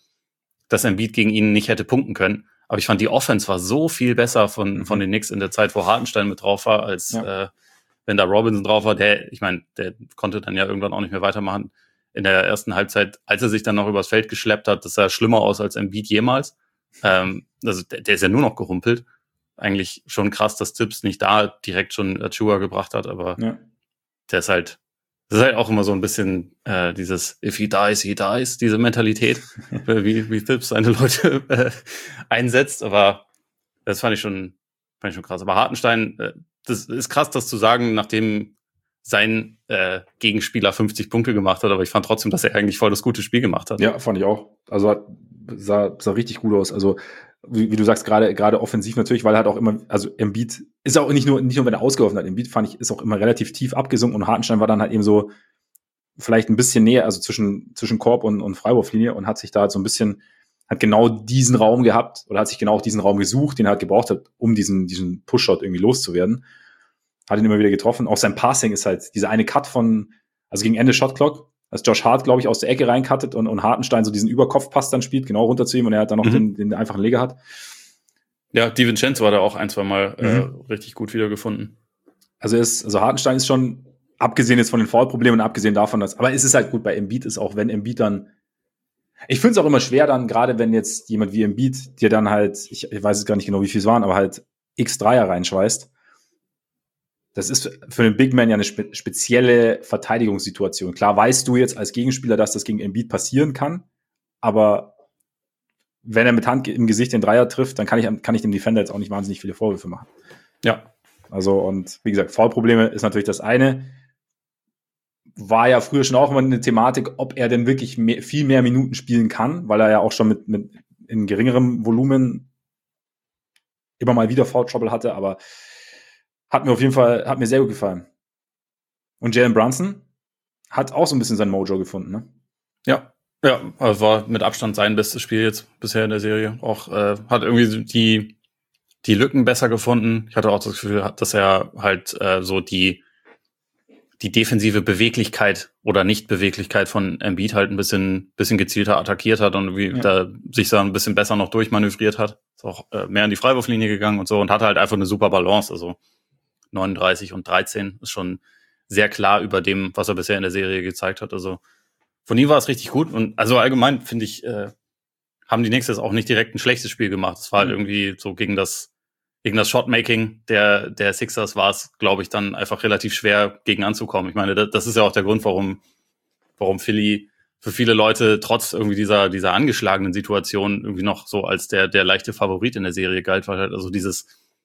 Speaker 2: Embiid gegen ihn nicht hätte punkten können. Aber ich fand, die Offense war so viel besser von den Knicks in der Zeit, wo Hartenstein mit drauf war, als wenn da Robinson drauf war. Der konnte dann ja irgendwann auch nicht mehr weitermachen. In der ersten Halbzeit, als er sich dann noch übers Feld geschleppt hat, das sah schlimmer aus als Embiid jemals. Also der ist ja nur noch gehumpelt. Eigentlich schon krass, dass Tibbs nicht da direkt schon Achua gebracht hat, aber das ist halt auch immer so ein bisschen dieses If he dies, diese Mentalität, wie Tibbs seine Leute einsetzt. Aber das fand ich schon krass. Aber Hartenstein, das ist krass, das zu sagen, nachdem sein Gegenspieler 50 Punkte gemacht hat, aber ich fand trotzdem, dass er eigentlich voll das gute Spiel gemacht hat.
Speaker 1: Ja, fand ich auch. Also sah richtig gut aus. Also wie du sagst, gerade offensiv natürlich, weil er halt auch immer, also Embiid ist auch nicht nur, wenn er ausgeworfen hat. Embiid, fand ich, ist auch immer relativ tief abgesunken und Hartenstein war dann halt eben so vielleicht ein bisschen näher, also zwischen Korb und Freiwurflinie und hat sich da halt so ein bisschen, hat genau diesen Raum gehabt oder hat sich genau auch diesen Raum gesucht, den er halt gebraucht hat, um diesen Push-Shot irgendwie loszuwerden. Hat ihn immer wieder getroffen. Auch sein Passing ist halt dieser eine Cut also gegen Ende Shotclock, als Josh Hart, glaube ich, aus der Ecke reinkattet und Hartenstein so diesen Überkopfpass dann spielt, genau runter zu ihm und er hat dann noch den einfachen Leger hat.
Speaker 2: Ja, DiVincenzo hat er auch 1-2 Mal richtig gut wiedergefunden.
Speaker 1: Also Hartenstein ist schon, abgesehen jetzt von den Foul-Problemen und abgesehen davon, aber es ist halt gut, bei Embiid ist auch, wenn Embiid dann, ich finde es auch immer schwer dann, gerade wenn jetzt jemand wie Embiid dir dann halt, ich weiß jetzt gar nicht genau, wie viel es waren, aber halt x Dreier reinschweißt. Das ist für den Big Man ja eine spezielle Verteidigungssituation. Klar weißt du jetzt als Gegenspieler, dass das gegen Embiid passieren kann, aber wenn er mit Hand im Gesicht den Dreier trifft, dann kann ich dem Defender jetzt auch nicht wahnsinnig viele Vorwürfe machen.
Speaker 2: Ja.
Speaker 1: Also, und wie gesagt, Foul-Probleme ist natürlich das eine. War ja früher schon auch immer eine Thematik, ob er denn wirklich viel mehr Minuten spielen kann, weil er ja auch schon mit in geringerem Volumen immer mal wieder Foul-Trouble hatte, aber hat mir sehr gut gefallen. Und Jalen Brunson hat auch so ein bisschen sein Mojo gefunden, ne?
Speaker 2: Ja, also war mit Abstand sein bestes Spiel jetzt bisher in der Serie. Auch hat irgendwie die Lücken besser gefunden. Ich hatte auch das Gefühl, dass er halt so die defensive Beweglichkeit oder Nichtbeweglichkeit von Embiid halt ein bisschen gezielter attackiert hat und da sich da ein bisschen besser noch durchmanövriert hat. Ist auch mehr in die Freiwurflinie gegangen und so und hatte halt einfach eine super Balance. Also 39 und 13 ist schon sehr klar über dem, was er bisher in der Serie gezeigt hat. Also von ihm war es richtig gut. Und also allgemein, finde ich, haben die Knicks jetzt auch nicht direkt ein schlechtes Spiel gemacht. Es war halt irgendwie so gegen das Shotmaking der Sixers war es, glaube ich, dann einfach relativ schwer gegen anzukommen. Ich meine, das ist ja auch der Grund, warum Philly für viele Leute trotz irgendwie dieser angeschlagenen Situation irgendwie noch so als der leichte Favorit in der Serie galt, weil halt also dieses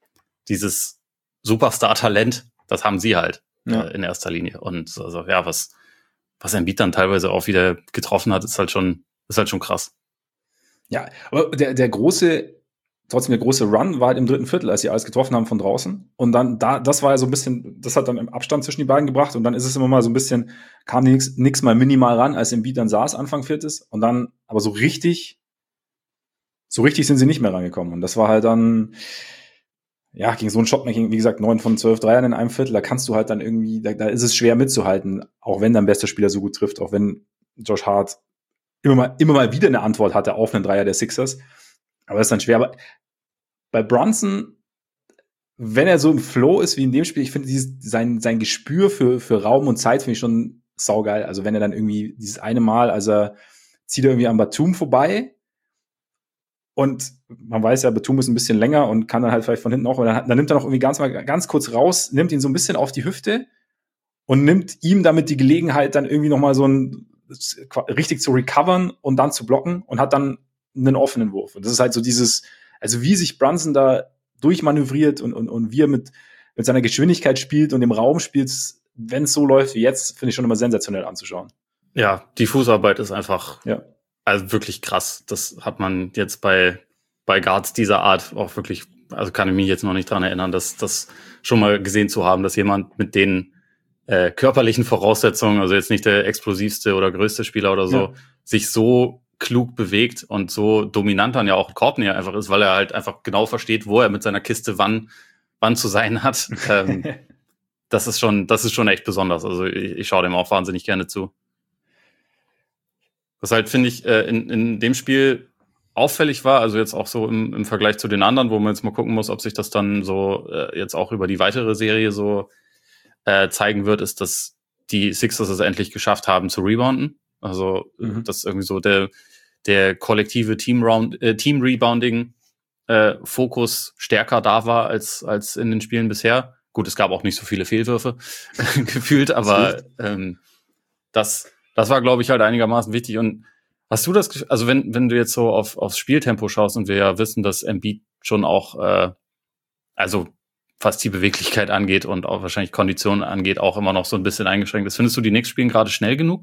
Speaker 2: Superstar-Talent, das haben sie halt in erster Linie. Und also ja, was Embiid dann teilweise auch wieder getroffen hat, ist halt schon krass.
Speaker 1: Ja, aber der große Run war halt im dritten Viertel, als sie alles getroffen haben von draußen. Und dann das war ja so ein bisschen, das hat dann im Abstand zwischen die beiden gebracht. Und dann ist es immer mal so ein bisschen, kam nix mal minimal ran, als Embiid dann saß Anfang Viertes. Und dann aber so richtig so richtig sind sie nicht mehr rangekommen. Und das war halt dann, ja, gegen so einen Shotmaking, wie gesagt, 9 von 12 Dreiern in einem Viertel, da kannst du halt dann irgendwie, da ist es schwer mitzuhalten, auch wenn dein bester Spieler so gut trifft, auch wenn Josh Hart immer mal wieder eine Antwort hatte auf einen Dreier der Sixers. Aber das ist dann schwer. Aber bei Brunson, wenn er so im Flow ist wie in dem Spiel, ich finde sein Gespür für Raum und Zeit finde ich schon saugeil. Also wenn er dann irgendwie dieses eine Mal, also zieht er irgendwie am Batum vorbei und man weiß ja, Batum ist ein bisschen länger und kann dann halt vielleicht von hinten auch, dann nimmt er noch irgendwie ganz kurz raus, nimmt ihn so ein bisschen auf die Hüfte und nimmt ihm damit die Gelegenheit, dann irgendwie nochmal so richtig zu recovern und dann zu blocken und hat dann einen offenen Wurf. Und das ist halt so also wie sich Brunson da durchmanövriert und wie er mit seiner Geschwindigkeit spielt und im Raum spielt, wenn es so läuft wie jetzt, finde ich schon immer sensationell anzuschauen.
Speaker 2: Ja, die Fußarbeit ist einfach also wirklich krass. Das hat man jetzt bei Guards dieser Art auch wirklich, also kann ich mich jetzt noch nicht dran erinnern, das schon mal gesehen zu haben, dass jemand mit den körperlichen Voraussetzungen, also jetzt nicht der explosivste oder größte Spieler oder so, sich so klug bewegt und so dominant dann ja auch Courtney einfach ist, weil er halt einfach genau versteht, wo er mit seiner Kiste wann zu sein hat. Das ist schon echt besonders. Also ich schaue dem auch wahnsinnig gerne zu. Was halt, finde ich, in dem Spiel auffällig war, also jetzt auch so im Vergleich zu den anderen, wo man jetzt mal gucken muss, ob sich das dann so jetzt auch über die weitere Serie so zeigen wird, ist, dass die Sixers es endlich geschafft haben zu rebounden. Also dass irgendwie so der kollektive Team-Rebounding Fokus stärker da war als in den Spielen bisher. Gut, es gab auch nicht so viele Fehlwürfe gefühlt, aber das war, glaube ich, halt einigermaßen wichtig. Und hast du das Gefühl, also wenn du jetzt so aufs Spieltempo schaust und wir ja wissen, dass Embiid schon auch, also was die Beweglichkeit angeht und auch wahrscheinlich Konditionen angeht, auch immer noch so ein bisschen eingeschränkt ist. Findest du, die Knicks spielen gerade schnell genug?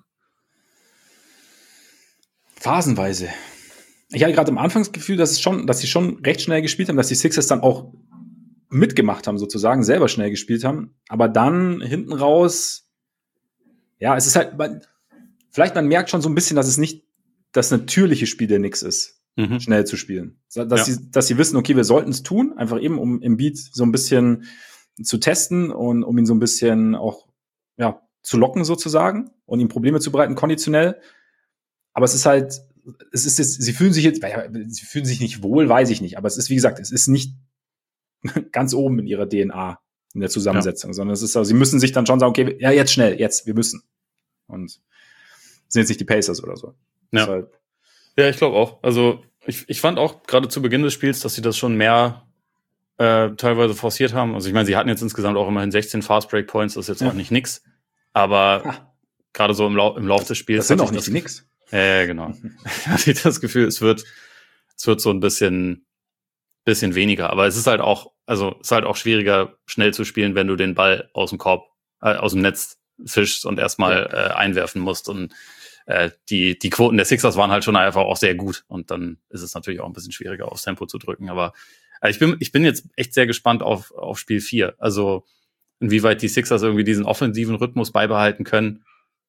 Speaker 1: Phasenweise. Ich hatte gerade am Anfang das Gefühl, dass sie schon recht schnell gespielt haben, dass die Sixers dann auch mitgemacht haben, sozusagen, selber schnell gespielt haben. Aber dann hinten raus, ja, es ist halt, man merkt schon so ein bisschen, dass es nicht das natürliche Spiel der Knicks ist, schnell zu spielen. Dass sie wissen, okay, wir sollten es tun, einfach eben, um Embiid so ein bisschen zu testen und um ihn so ein bisschen auch, zu locken sozusagen und ihm Probleme zu bereiten, konditionell. Aber es ist halt, sie fühlen sich nicht wohl, weiß ich nicht. Aber es ist, wie gesagt, es ist nicht ganz oben in ihrer DNA, in der Zusammensetzung, sondern es ist, also, sie müssen sich dann schon sagen, okay, ja, jetzt schnell, wir müssen. Und sind jetzt nicht die Pacers oder so.
Speaker 2: Ja, halt ich glaube auch. Also ich fand auch gerade zu Beginn des Spiels, dass sie das schon mehr teilweise forciert haben. Also ich meine, sie hatten jetzt insgesamt auch immerhin 16 Fast Break Points, das ist jetzt auch nicht nix. Aber gerade so im Lauf des Spiels.
Speaker 1: Das sind auch nicht nix.
Speaker 2: Genau. Hatte ich das Gefühl, es wird so ein bisschen weniger. Aber es ist halt auch, schwieriger, schnell zu spielen, wenn du den Ball aus dem Netz fischst und erstmal einwerfen musst. Und die Quoten der Sixers waren halt schon einfach auch sehr gut. Und dann ist es natürlich auch ein bisschen schwieriger, aufs Tempo zu drücken. Aber ich bin jetzt echt sehr gespannt auf Spiel 4. Also inwieweit die Sixers irgendwie diesen offensiven Rhythmus beibehalten können.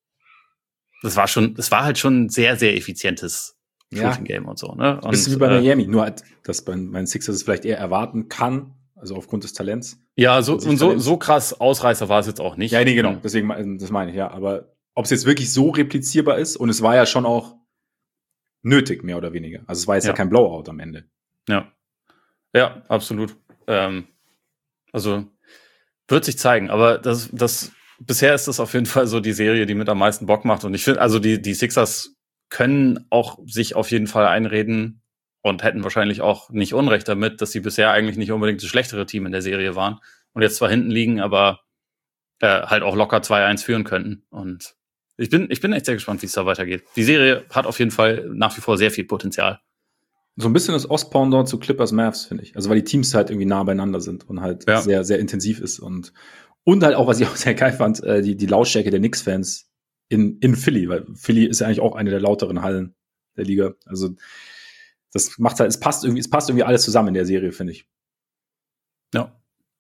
Speaker 2: Das war halt schon ein sehr, sehr effizientes Shooting Game und so, ne? Und,
Speaker 1: bisschen wie bei Miami, nur halt, dass bei den Sixers es vielleicht eher erwarten kann, also aufgrund des Talents.
Speaker 2: Ja, so krass Ausreißer war es jetzt auch nicht.
Speaker 1: Ja, nee, genau, deswegen, das meine ich, ja. Aber ob es jetzt wirklich so replizierbar ist, und es war ja schon auch nötig, mehr oder weniger. Also es war jetzt ja kein Blowout am Ende.
Speaker 2: Ja, absolut. Also wird sich zeigen, aber das bisher ist das auf jeden Fall so die Serie, die mit am meisten Bock macht. Und ich finde, also die Sixers können auch sich auf jeden Fall einreden und hätten wahrscheinlich auch nicht Unrecht damit, dass sie bisher eigentlich nicht unbedingt das schlechtere Team in der Serie waren und jetzt zwar hinten liegen, aber halt auch locker 2-1 führen könnten. Und ich bin echt sehr gespannt, wie es da weitergeht. Die Serie hat auf jeden Fall nach wie vor sehr viel Potenzial.
Speaker 1: So ein bisschen das Ostpendant zu Clippers Mavs, finde ich. Also weil die Teams halt irgendwie nah beieinander sind und halt sehr, sehr intensiv ist. Und halt auch, was ich auch sehr geil fand, die Lautstärke der Knicks-Fans in Philly, weil Philly ist ja eigentlich auch eine der lauteren Hallen der Liga. Also das macht halt, es passt irgendwie alles zusammen in der Serie, finde ich.
Speaker 2: Ja.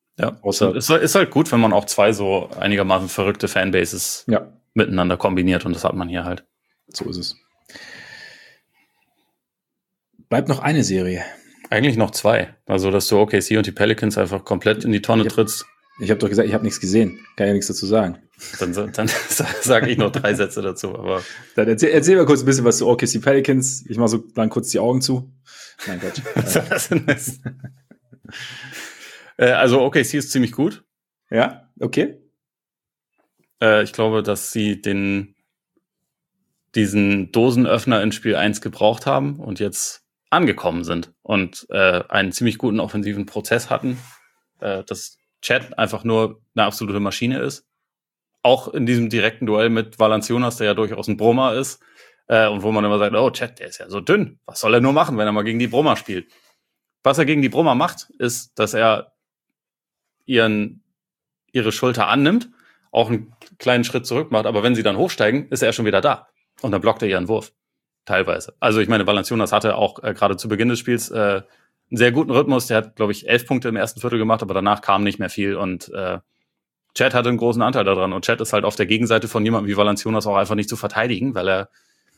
Speaker 2: Ist halt gut, wenn man auch zwei so einigermaßen verrückte Fanbases miteinander kombiniert, und das hat man hier halt.
Speaker 1: So ist es. Bleibt noch eine Serie.
Speaker 2: Eigentlich noch 2. Also, dass du OKC und die Pelicans einfach komplett in die Tonne trittst.
Speaker 1: Ich habe doch gesagt, ich habe nichts gesehen. Kann ja nichts dazu sagen.
Speaker 2: Dann sage ich noch 3 Sätze dazu. Aber
Speaker 1: dann erzähl mal kurz ein bisschen was zu OKC Pelicans. Ich mache so dann kurz die Augen zu. Nein, Quatsch.
Speaker 2: Also OKC ist ziemlich gut.
Speaker 1: Ja, okay.
Speaker 2: Ich glaube, dass sie diesen Dosenöffner in Spiel 1 gebraucht haben und jetzt angekommen sind und einen ziemlich guten offensiven Prozess hatten. Dass Chet einfach nur eine absolute Maschine ist. Auch in diesem direkten Duell mit Valanciunas, der ja durchaus ein Brummer ist. Und wo man immer sagt, oh, Chet, der ist ja so dünn. Was soll er nur machen, wenn er mal gegen die Brummer spielt? Was er gegen die Brummer macht, ist, dass er ihre Schulter annimmt, auch einen kleinen Schritt zurück macht, aber wenn sie dann hochsteigen, ist er schon wieder da. Und dann blockt er ihren Wurf. Teilweise. Also ich meine, Valanciunas hatte auch gerade zu Beginn des Spiels einen sehr guten Rhythmus. Der hat, glaube ich, 11 Punkte im ersten Viertel gemacht, aber danach kam nicht mehr viel. Und Chet hatte einen großen Anteil daran. Und Chet ist halt auf der Gegenseite von jemandem wie Valanciunas auch einfach nicht zu verteidigen, weil er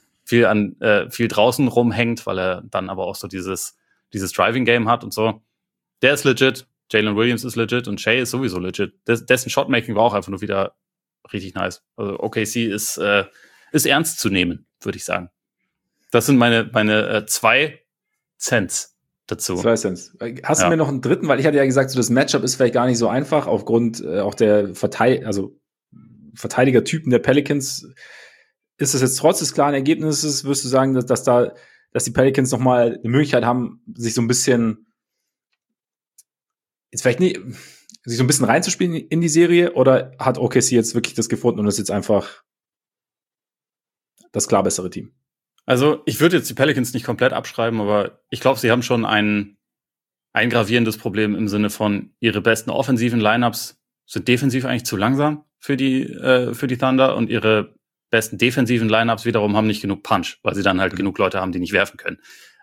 Speaker 2: viel draußen rumhängt, weil er dann aber auch so dieses Driving-Game hat und so. Der ist legit. Jalen Williams ist legit und Shea ist sowieso legit. Dessen Shotmaking war auch einfach nur wieder richtig nice. Also OKC ist ernst zu nehmen, würde ich sagen. Das sind meine 2 Cents dazu.
Speaker 1: 2 Cents. Hast du mir noch einen dritten? Weil ich hatte ja gesagt, so das Matchup ist vielleicht gar nicht so einfach, aufgrund auch der Verteidigertypen der Pelicans. Ist es jetzt trotz des klaren Ergebnisses, wirst du sagen, dass die Pelicans nochmal eine Möglichkeit haben, sich so ein bisschen jetzt vielleicht nicht, sich so ein bisschen reinzuspielen in die Serie, oder hat OKC jetzt wirklich das gefunden und ist jetzt einfach das klar bessere Team?
Speaker 2: Also ich würde jetzt die Pelicans nicht komplett abschreiben, aber ich glaube, sie haben schon ein gravierendes Problem im Sinne von, ihre besten offensiven Lineups sind defensiv eigentlich zu langsam für die Thunder und ihre besten defensiven Lineups wiederum haben nicht genug Punch, weil sie dann halt genug Leute haben, die nicht werfen können.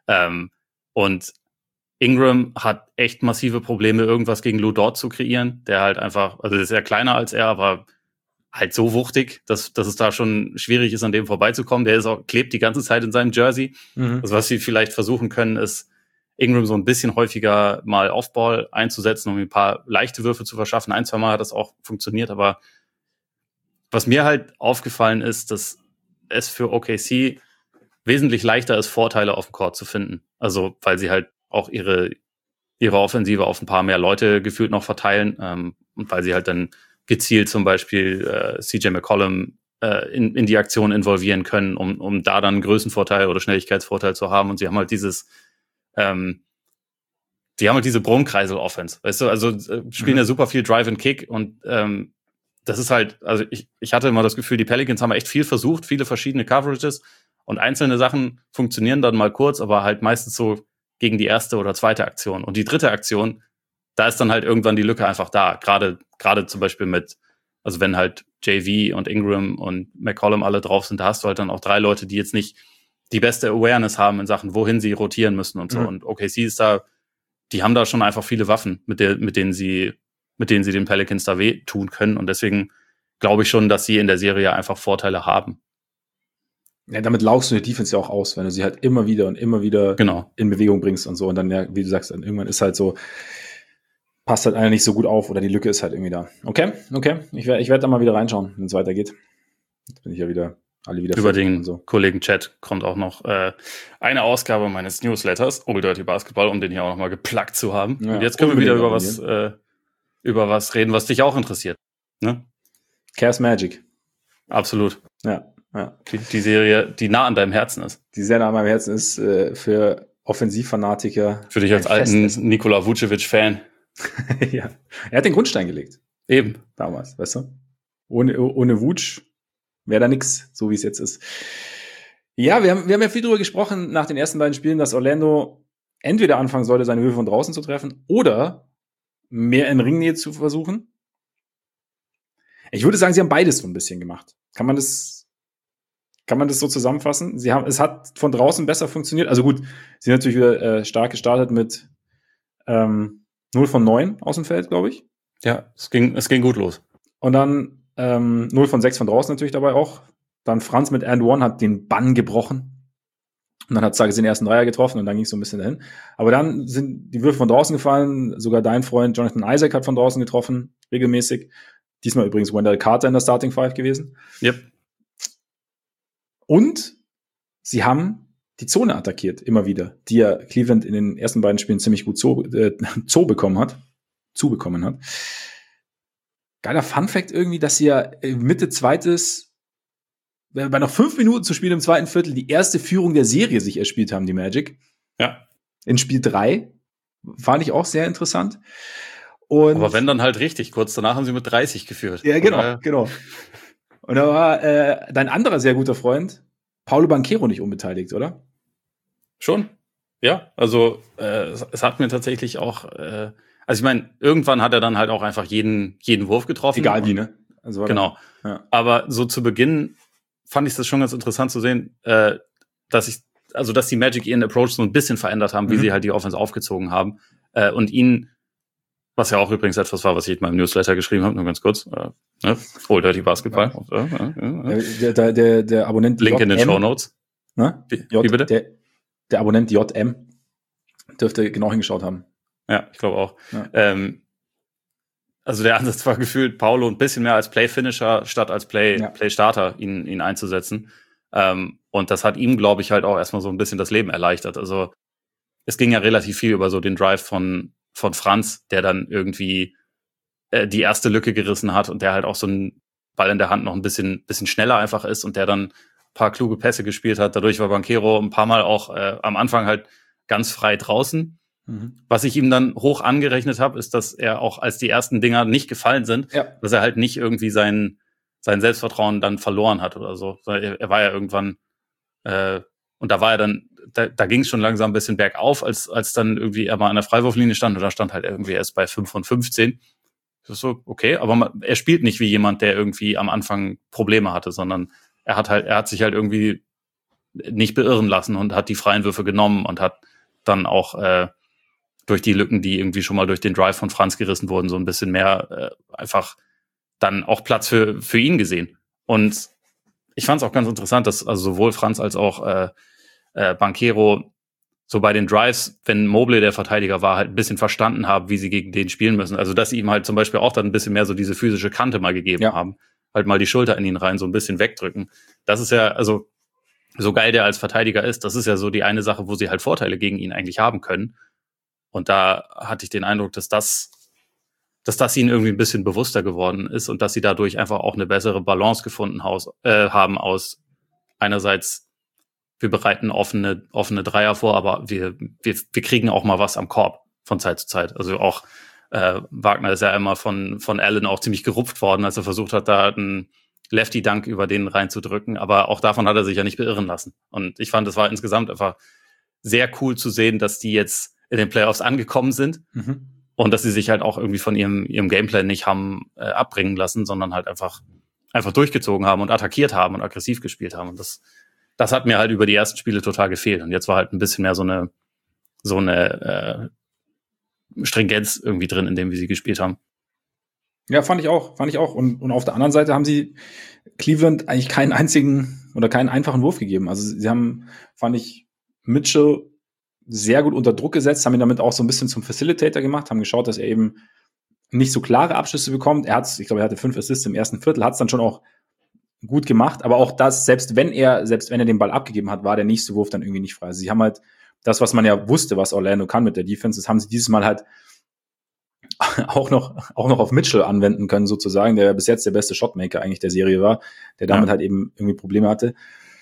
Speaker 2: Und Ingram hat echt massive Probleme, irgendwas gegen Lou Dort zu kreieren, der halt einfach, also der ist ja kleiner als er, aber halt so wuchtig, dass es da schon schwierig ist, an dem vorbeizukommen. Der klebt die ganze Zeit in seinem Jersey. Also was sie vielleicht versuchen können, ist, Ingram so ein bisschen häufiger mal Offball einzusetzen, um ein paar leichte Würfe zu verschaffen. 1-2 Mal hat das auch funktioniert, aber was mir halt aufgefallen ist, dass es für OKC wesentlich leichter ist, Vorteile auf dem Court zu finden. Also, weil sie halt auch ihre Offensive auf ein paar mehr Leute gefühlt noch verteilen, und weil sie halt dann gezielt zum Beispiel CJ McCollum in die Aktion involvieren können, um da dann einen Größenvorteil oder Schnelligkeitsvorteil zu haben. Und sie haben halt diese Brummkreisel-Offense, weißt du, also spielen ja super viel Drive and Kick und das ist halt, also ich hatte immer das Gefühl, die Pelicans haben echt viel versucht, viele verschiedene Coverages und einzelne Sachen funktionieren dann mal kurz, aber halt meistens so gegen die erste oder zweite Aktion. Und die dritte Aktion, da ist dann halt irgendwann die Lücke einfach da. Gerade zum Beispiel also wenn halt JV und Ingram und McCollum alle drauf sind, da hast du halt dann auch 3 Leute, die jetzt nicht die beste Awareness haben in Sachen, wohin sie rotieren müssen und so. Und OKC ist da, die haben da schon einfach viele Waffen, mit denen sie den Pelicans da wehtun können. Und deswegen glaube ich schon, dass sie in der Serie einfach Vorteile haben.
Speaker 1: Ja, damit laufst du die Defense ja auch aus, wenn du sie halt immer wieder in Bewegung bringst und so. Und dann, ja, wie du sagst, dann irgendwann ist halt so, passt halt einer nicht so gut auf oder die Lücke ist halt irgendwie da. Okay. Ich werde da mal wieder reinschauen, wenn es weitergeht. Jetzt bin ich ja wieder alle wieder
Speaker 2: über den Kollegen Chat kommt auch noch eine Ausgabe meines Newsletters, Old Dirty Basketball, um den hier auch noch mal gepluggt zu haben. Ja, und jetzt können wir wieder über was reden, was dich auch interessiert. Ne?
Speaker 1: Cavs Magic.
Speaker 2: Absolut.
Speaker 1: Ja.
Speaker 2: Die Serie, die nah an deinem Herzen ist.
Speaker 1: Die sehr nah an meinem Herzen ist für Offensivfanatiker.
Speaker 2: Für dich als alten Nikola Vucevic-Fan.
Speaker 1: Ja. Er hat den Grundstein gelegt.
Speaker 2: Eben.
Speaker 1: Damals, weißt du? Ohne Vuc wäre da nix, so wie es jetzt ist. Ja, wir haben ja viel drüber gesprochen nach den ersten beiden Spielen, dass Orlando entweder anfangen sollte, seine Höhe von draußen zu treffen oder mehr in Ringnähe zu versuchen. Ich würde sagen, sie haben beides so ein bisschen gemacht. Kann man das so zusammenfassen? Es hat von draußen besser funktioniert. Also gut, sie sind natürlich wieder stark gestartet mit 0 von 9 aus dem Feld, glaube ich.
Speaker 2: Ja, es ging gut los.
Speaker 1: Und dann 0 von 6 von draußen natürlich dabei auch. Dann Franz mit and one hat den Bann gebrochen. Und dann hat Zaggis den ersten Dreier getroffen und dann ging es so ein bisschen dahin. Aber dann sind die Würfe von draußen gefallen. Sogar dein Freund Jonathan Isaac hat von draußen getroffen, regelmäßig. Diesmal übrigens Wendell Carter in der Starting Five gewesen.
Speaker 2: Yep.
Speaker 1: Und sie haben die Zone attackiert, immer wieder, die ja Cleveland in den ersten beiden Spielen ziemlich gut zubekommen hat. Geiler Funfact irgendwie, dass sie ja Mitte zweites, bei noch 5 Minuten zu spielen im zweiten Viertel, die erste Führung der Serie sich erspielt haben, die Magic.
Speaker 2: Ja.
Speaker 1: In Spiel 3. Fand ich auch sehr interessant. Und
Speaker 2: aber wenn dann halt richtig, kurz danach haben sie mit 30 geführt.
Speaker 1: Ja, genau. Und da war dein anderer sehr guter Freund, Paolo Banchero, nicht unbeteiligt, oder?
Speaker 2: Schon, ja. Also es hat mir tatsächlich auch, also ich meine, irgendwann hat er dann halt auch einfach jeden Wurf getroffen.
Speaker 1: Egal wie, ne?
Speaker 2: Also genau. Ja. Aber so zu Beginn fand ich das schon ganz interessant zu sehen, dass die Magic ihren Approach so ein bisschen verändert haben, wie sie halt die Offense aufgezogen haben. Und ihn, was ja auch übrigens etwas war, was ich in meinem Newsletter geschrieben habe, nur ganz kurz, Old Dirty Basketball.
Speaker 1: Der Abonnent
Speaker 2: Link in den Shownotes.
Speaker 1: Wie bitte? Der Abonnent JM dürfte genau hingeschaut haben.
Speaker 2: Ja, ich glaube auch. Ja. Also der Ansatz war gefühlt, Paolo ein bisschen mehr als Play-Finisher statt als Play-Starter ihn einzusetzen. Und das hat ihm, glaube ich, halt auch erstmal so ein bisschen das Leben erleichtert. Also es ging ja relativ viel über so den Drive von Franz, der dann irgendwie die erste Lücke gerissen hat und der halt auch so einen Ball in der Hand noch ein bisschen schneller einfach ist und der dann ein paar kluge Pässe gespielt hat. Dadurch war Banchero ein paar Mal auch am Anfang halt ganz frei draußen. Was ich ihm dann hoch angerechnet habe, ist, dass er auch, als die ersten Dinger nicht gefallen sind, dass er halt nicht irgendwie sein Selbstvertrauen dann verloren hat oder so. Er war ja irgendwann, und da war er dann, da ging es schon langsam ein bisschen bergauf, als dann irgendwie er mal an der Freiwurflinie stand und da stand halt irgendwie erst bei 5 von 15. Das ist so, okay, aber er spielt nicht wie jemand, der irgendwie am Anfang Probleme hatte, sondern er hat sich halt irgendwie nicht beirren lassen und hat die freien Würfe genommen und hat dann auch durch die Lücken, die irgendwie schon mal durch den Drive von Franz gerissen wurden, so ein bisschen mehr einfach dann auch Platz für ihn gesehen. Und ich fand es auch ganz interessant, dass also sowohl Franz als auch Banchero so bei den Drives, wenn Mobley der Verteidiger war, halt ein bisschen verstanden haben, wie sie gegen den spielen müssen. Also dass sie ihm halt zum Beispiel auch dann ein bisschen mehr so diese physische Kante mal gegeben haben. Halt mal die Schulter in ihn rein, so ein bisschen wegdrücken. Das ist ja, also so geil der als Verteidiger ist, das ist ja so die eine Sache, wo sie halt Vorteile gegen ihn eigentlich haben können. Und da hatte ich den Eindruck, dass das ihnen irgendwie ein bisschen bewusster geworden ist und dass sie dadurch einfach auch eine bessere Balance gefunden haben aus einerseits, wir bereiten offene Dreier vor, aber wir kriegen auch mal was am Korb von Zeit zu Zeit. Also auch Wagner ist ja immer von Allen auch ziemlich gerupft worden, als er versucht hat, da einen Lefty-Dunk über den reinzudrücken. Aber auch davon hat er sich ja nicht beirren lassen. Und ich fand, es war insgesamt einfach sehr cool zu sehen, dass die jetzt in den Playoffs angekommen sind und dass sie sich halt auch irgendwie von ihrem Gameplan nicht haben abbringen lassen, sondern halt einfach durchgezogen haben und attackiert haben und aggressiv gespielt haben. Und das hat mir halt über die ersten Spiele total gefehlt. Und jetzt war halt ein bisschen mehr so eine Stringenz irgendwie drin, in dem, wie sie gespielt haben.
Speaker 1: Ja, fand ich auch. Und auf der anderen Seite haben sie Cleveland eigentlich keinen einzigen oder keinen einfachen Wurf gegeben. Also sie haben, fand ich, Mitchell sehr gut unter Druck gesetzt, haben ihn damit auch so ein bisschen zum Facilitator gemacht, haben geschaut, dass er eben nicht so klare Abschlüsse bekommt. Ich glaube, er hatte 5 Assists im ersten Viertel, hat es dann schon auch gut gemacht, aber auch das, selbst wenn er den Ball abgegeben hat, war der nächste Wurf dann irgendwie nicht frei. Also sie haben halt das, was man ja wusste, was Orlando kann mit der Defense, das haben sie dieses Mal halt auch noch auf Mitchell anwenden können, sozusagen, der bis jetzt der beste Shotmaker eigentlich der Serie war, der damit halt eben irgendwie Probleme hatte.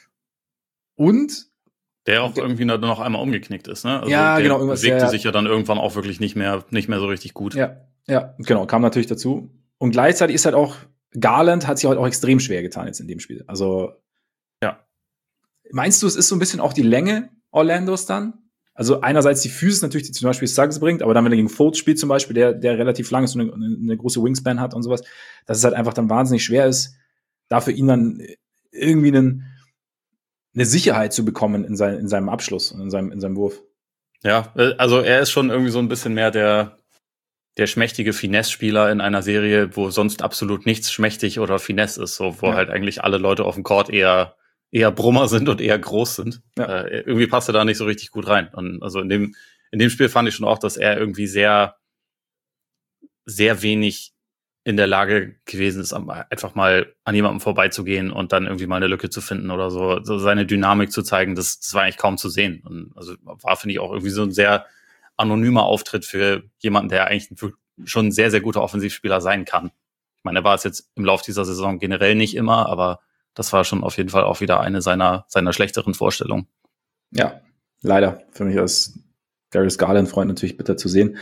Speaker 1: Und
Speaker 2: der auch irgendwie noch einmal umgeknickt ist, ne? Also
Speaker 1: ja,
Speaker 2: der
Speaker 1: genau.
Speaker 2: bewegte sich ja dann irgendwann auch wirklich nicht mehr so richtig gut.
Speaker 1: Ja, genau, kam natürlich dazu. Und gleichzeitig ist halt auch, Garland hat sich halt auch extrem schwer getan jetzt in dem Spiel. Also,
Speaker 2: ja.
Speaker 1: Meinst du, es ist so ein bisschen auch die Länge Orlandos dann? Also einerseits die Physis natürlich, die zum Beispiel Suggs bringt, aber dann, wenn er gegen Fultz spielt zum Beispiel, der relativ lang ist und eine große Wingspan hat und sowas, dass es halt einfach dann wahnsinnig schwer ist, da für ihn dann irgendwie eine Sicherheit zu bekommen in seinem Abschluss und in seinem Wurf.
Speaker 2: Ja, also er ist schon irgendwie so ein bisschen mehr der schmächtige Finesse-Spieler in einer Serie, wo sonst absolut nichts schmächtig oder Finesse ist, so wo halt eigentlich alle Leute auf dem Court eher eher Brummer sind und eher groß sind.
Speaker 1: Ja.
Speaker 2: Irgendwie passt er da nicht so richtig gut rein. Und also in dem Spiel fand ich schon auch, dass er irgendwie sehr, sehr wenig in der Lage gewesen ist, einfach mal an jemandem vorbeizugehen und dann irgendwie mal eine Lücke zu finden oder so seine Dynamik zu zeigen. Das war eigentlich kaum zu sehen. Und also war, finde ich, auch irgendwie so ein sehr anonymer Auftritt für jemanden, der eigentlich schon ein sehr, sehr guter Offensivspieler sein kann. Ich meine, er war es jetzt im Laufe dieser Saison generell nicht immer, aber das war schon auf jeden Fall auch wieder eine seiner schlechteren Vorstellungen.
Speaker 1: Ja, leider. Für mich als Darius Garland-Freund natürlich bitter zu sehen.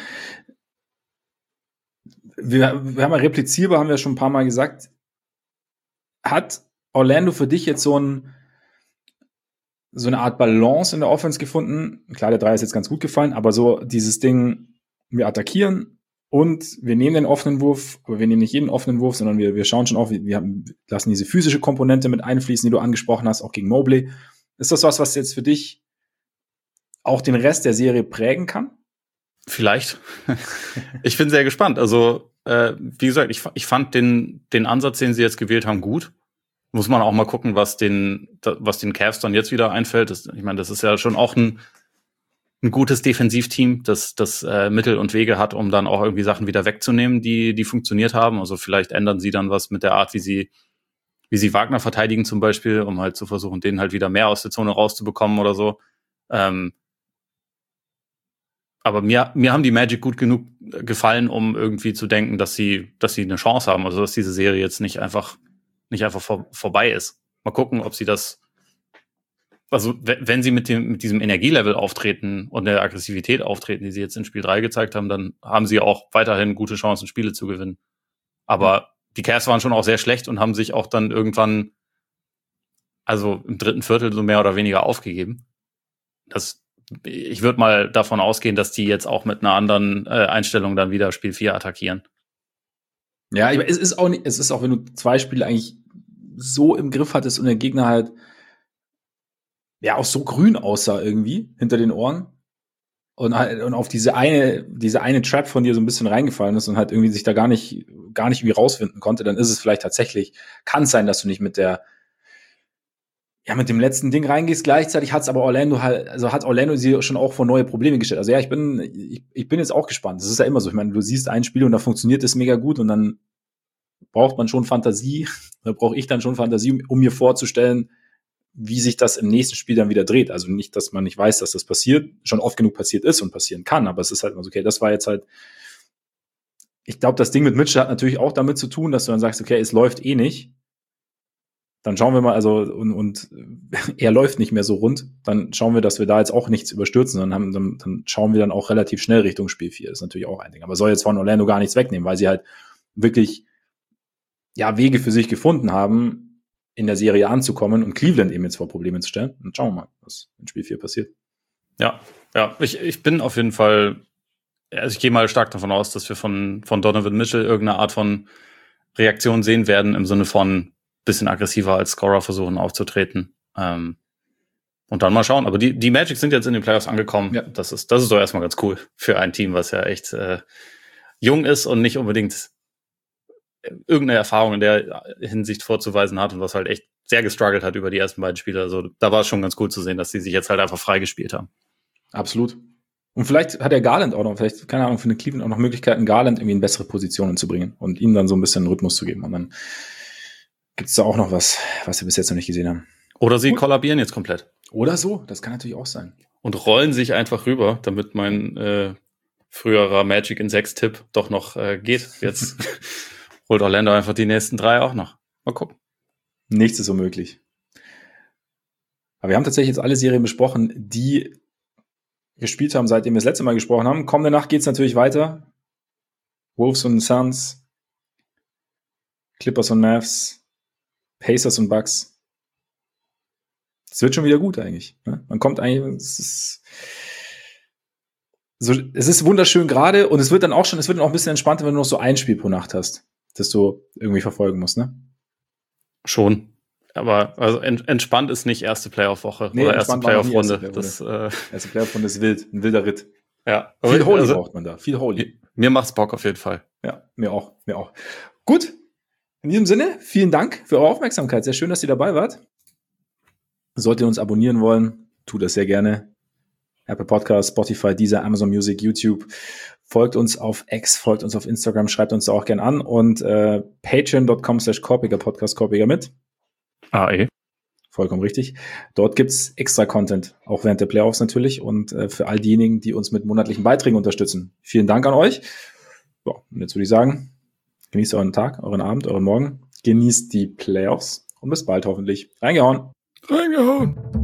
Speaker 1: Wir haben ja replizierbar, haben wir schon ein paar Mal gesagt. Hat Orlando für dich jetzt so eine Art Balance in der Offense gefunden? Klar, der Dreier ist jetzt ganz gut gefallen, aber so dieses Ding, wir attackieren und wir nehmen den offenen Wurf, aber wir nehmen nicht jeden offenen Wurf, sondern wir schauen schon auf, wir lassen diese physische Komponente mit einfließen, die du angesprochen hast, auch gegen Mobley. Ist das was jetzt für dich auch den Rest der Serie prägen kann?
Speaker 2: Vielleicht. Ich bin sehr gespannt. Also, wie gesagt, ich fand den Ansatz, den sie jetzt gewählt haben, gut. Muss man auch mal gucken, was den Cavs dann jetzt wieder einfällt. Ich meine, das ist ja schon auch ein gutes Defensivteam, das Mittel und Wege hat, um dann auch irgendwie Sachen wieder wegzunehmen, die funktioniert haben. Also vielleicht ändern sie dann was mit der Art, wie sie Wagner verteidigen zum Beispiel, um halt zu versuchen, den halt wieder mehr aus der Zone rauszubekommen oder so. Aber mir haben die Magic gut genug gefallen, um irgendwie zu denken, dass sie eine Chance haben. Also dass diese Serie jetzt nicht einfach vorbei ist. Mal gucken, ob sie das, also wenn sie mit diesem Energielevel auftreten und der Aggressivität auftreten, die sie jetzt in Spiel 3 gezeigt haben, dann haben sie auch weiterhin gute Chancen, Spiele zu gewinnen. Aber die Cavs waren schon auch sehr schlecht und haben sich auch dann irgendwann, also im dritten Viertel so mehr oder weniger aufgegeben. Ich würde mal davon ausgehen, dass die jetzt auch mit einer anderen Einstellung dann wieder Spiel 4 attackieren.
Speaker 1: Ja, es ist auch, wenn du 2 Spiele eigentlich so im Griff hattest und der Gegner halt ja auch so grün aussah irgendwie hinter den Ohren und auf diese eine Trap von dir so ein bisschen reingefallen ist und halt irgendwie sich da gar nicht irgendwie rausfinden konnte, dann ist es vielleicht tatsächlich, kann es sein, dass du nicht mit dem letzten Ding reingehst. Gleichzeitig hat Orlando sie schon auch vor neue Probleme gestellt. Also ja, ich bin jetzt auch gespannt. Das ist ja immer so. Ich meine, du siehst ein Spiel und da funktioniert es mega gut und dann braucht man schon Fantasie, oder brauche ich dann schon Fantasie, um mir vorzustellen, wie sich das im nächsten Spiel dann wieder dreht. Also nicht, dass man nicht weiß, dass das passiert, schon oft genug passiert ist und passieren kann, aber es ist halt immer so, okay, das war jetzt halt, ich glaube, das Ding mit Mitchell hat natürlich auch damit zu tun, dass du dann sagst, okay, es läuft eh nicht. Dann schauen wir mal, also und er läuft nicht mehr so rund, dann schauen wir, dass wir da jetzt auch nichts überstürzen, dann schauen wir dann auch relativ schnell Richtung Spiel 4. Das ist natürlich auch ein Ding. Aber soll jetzt von Orlando gar nichts wegnehmen, weil sie halt wirklich Wege für sich gefunden haben, in der Serie anzukommen und Cleveland eben jetzt vor Probleme zu stellen. Und schauen wir mal, was in Spiel 4 passiert.
Speaker 2: Ja, ich bin auf jeden Fall, also ich gehe mal stark davon aus, dass wir von Donovan Mitchell irgendeine Art von Reaktion sehen werden, im Sinne von bisschen aggressiver als Scorer versuchen aufzutreten. Und dann mal schauen. Aber die Magic sind jetzt in den Playoffs angekommen. Ja. Das ist doch erstmal ganz cool für ein Team, was ja echt jung ist und nicht unbedingt irgendeine Erfahrung in der Hinsicht vorzuweisen hat und was halt echt sehr gestruggelt hat über die ersten beiden Spiele. Also da war es schon ganz cool zu sehen, dass die sich jetzt halt einfach freigespielt haben.
Speaker 1: Absolut. Und vielleicht hat der Garland auch noch, keine Ahnung, für eine Cleveland auch noch Möglichkeiten, Garland irgendwie in bessere Positionen zu bringen und ihm dann so ein bisschen Rhythmus zu geben. Und dann gibt es da auch noch was wir bis jetzt noch nicht gesehen haben.
Speaker 2: Oder sie kollabieren jetzt komplett.
Speaker 1: Oder so, das kann natürlich auch sein.
Speaker 2: Und rollen sich einfach rüber, damit mein früherer Magic in 6-Tipp doch noch geht. Jetzt holt Orlando einfach die nächsten 3 auch noch. Mal gucken.
Speaker 1: Nichts ist unmöglich. Aber wir haben tatsächlich jetzt alle Serien besprochen, die gespielt haben, seitdem wir das letzte Mal gesprochen haben. Kommende Nacht geht's natürlich weiter. Wolves und Suns, Clippers und Mavs, Pacers und Bucks. Es wird schon wieder gut eigentlich. Man kommt eigentlich, es ist wunderschön gerade und es wird dann auch ein bisschen entspannter, wenn du noch so ein Spiel pro Nacht hast, das du irgendwie verfolgen musst, ne?
Speaker 2: Schon. Aber also entspannt ist nicht erste Playoff-Woche oder erste Playoff-Runde.
Speaker 1: Erste Playoff-Runde ist wild, ein wilder Ritt.
Speaker 2: Ja.
Speaker 1: Viel Holy braucht man da, viel Holy.
Speaker 2: Mir macht's Bock auf jeden Fall.
Speaker 1: Ja, mir auch. Gut. In diesem Sinne, vielen Dank für eure Aufmerksamkeit. Sehr schön, dass ihr dabei wart. Solltet ihr uns abonnieren wollen, tut das sehr gerne. Apple Podcasts, Spotify, Deezer, Amazon Music, YouTube. Folgt uns auf X, folgt uns auf Instagram, schreibt uns da auch gern an und patreon.com/Korpiger-Podcast, Korpiger mit
Speaker 2: AE.
Speaker 1: Vollkommen richtig. Dort gibt's extra Content, auch während der Playoffs natürlich und für all diejenigen, die uns mit monatlichen Beiträgen unterstützen. Vielen Dank an euch. Ja, und jetzt würde ich sagen, genießt euren Tag, euren Abend, euren Morgen. Genießt die Playoffs und bis bald hoffentlich. Reingehauen.
Speaker 2: Reingehauen.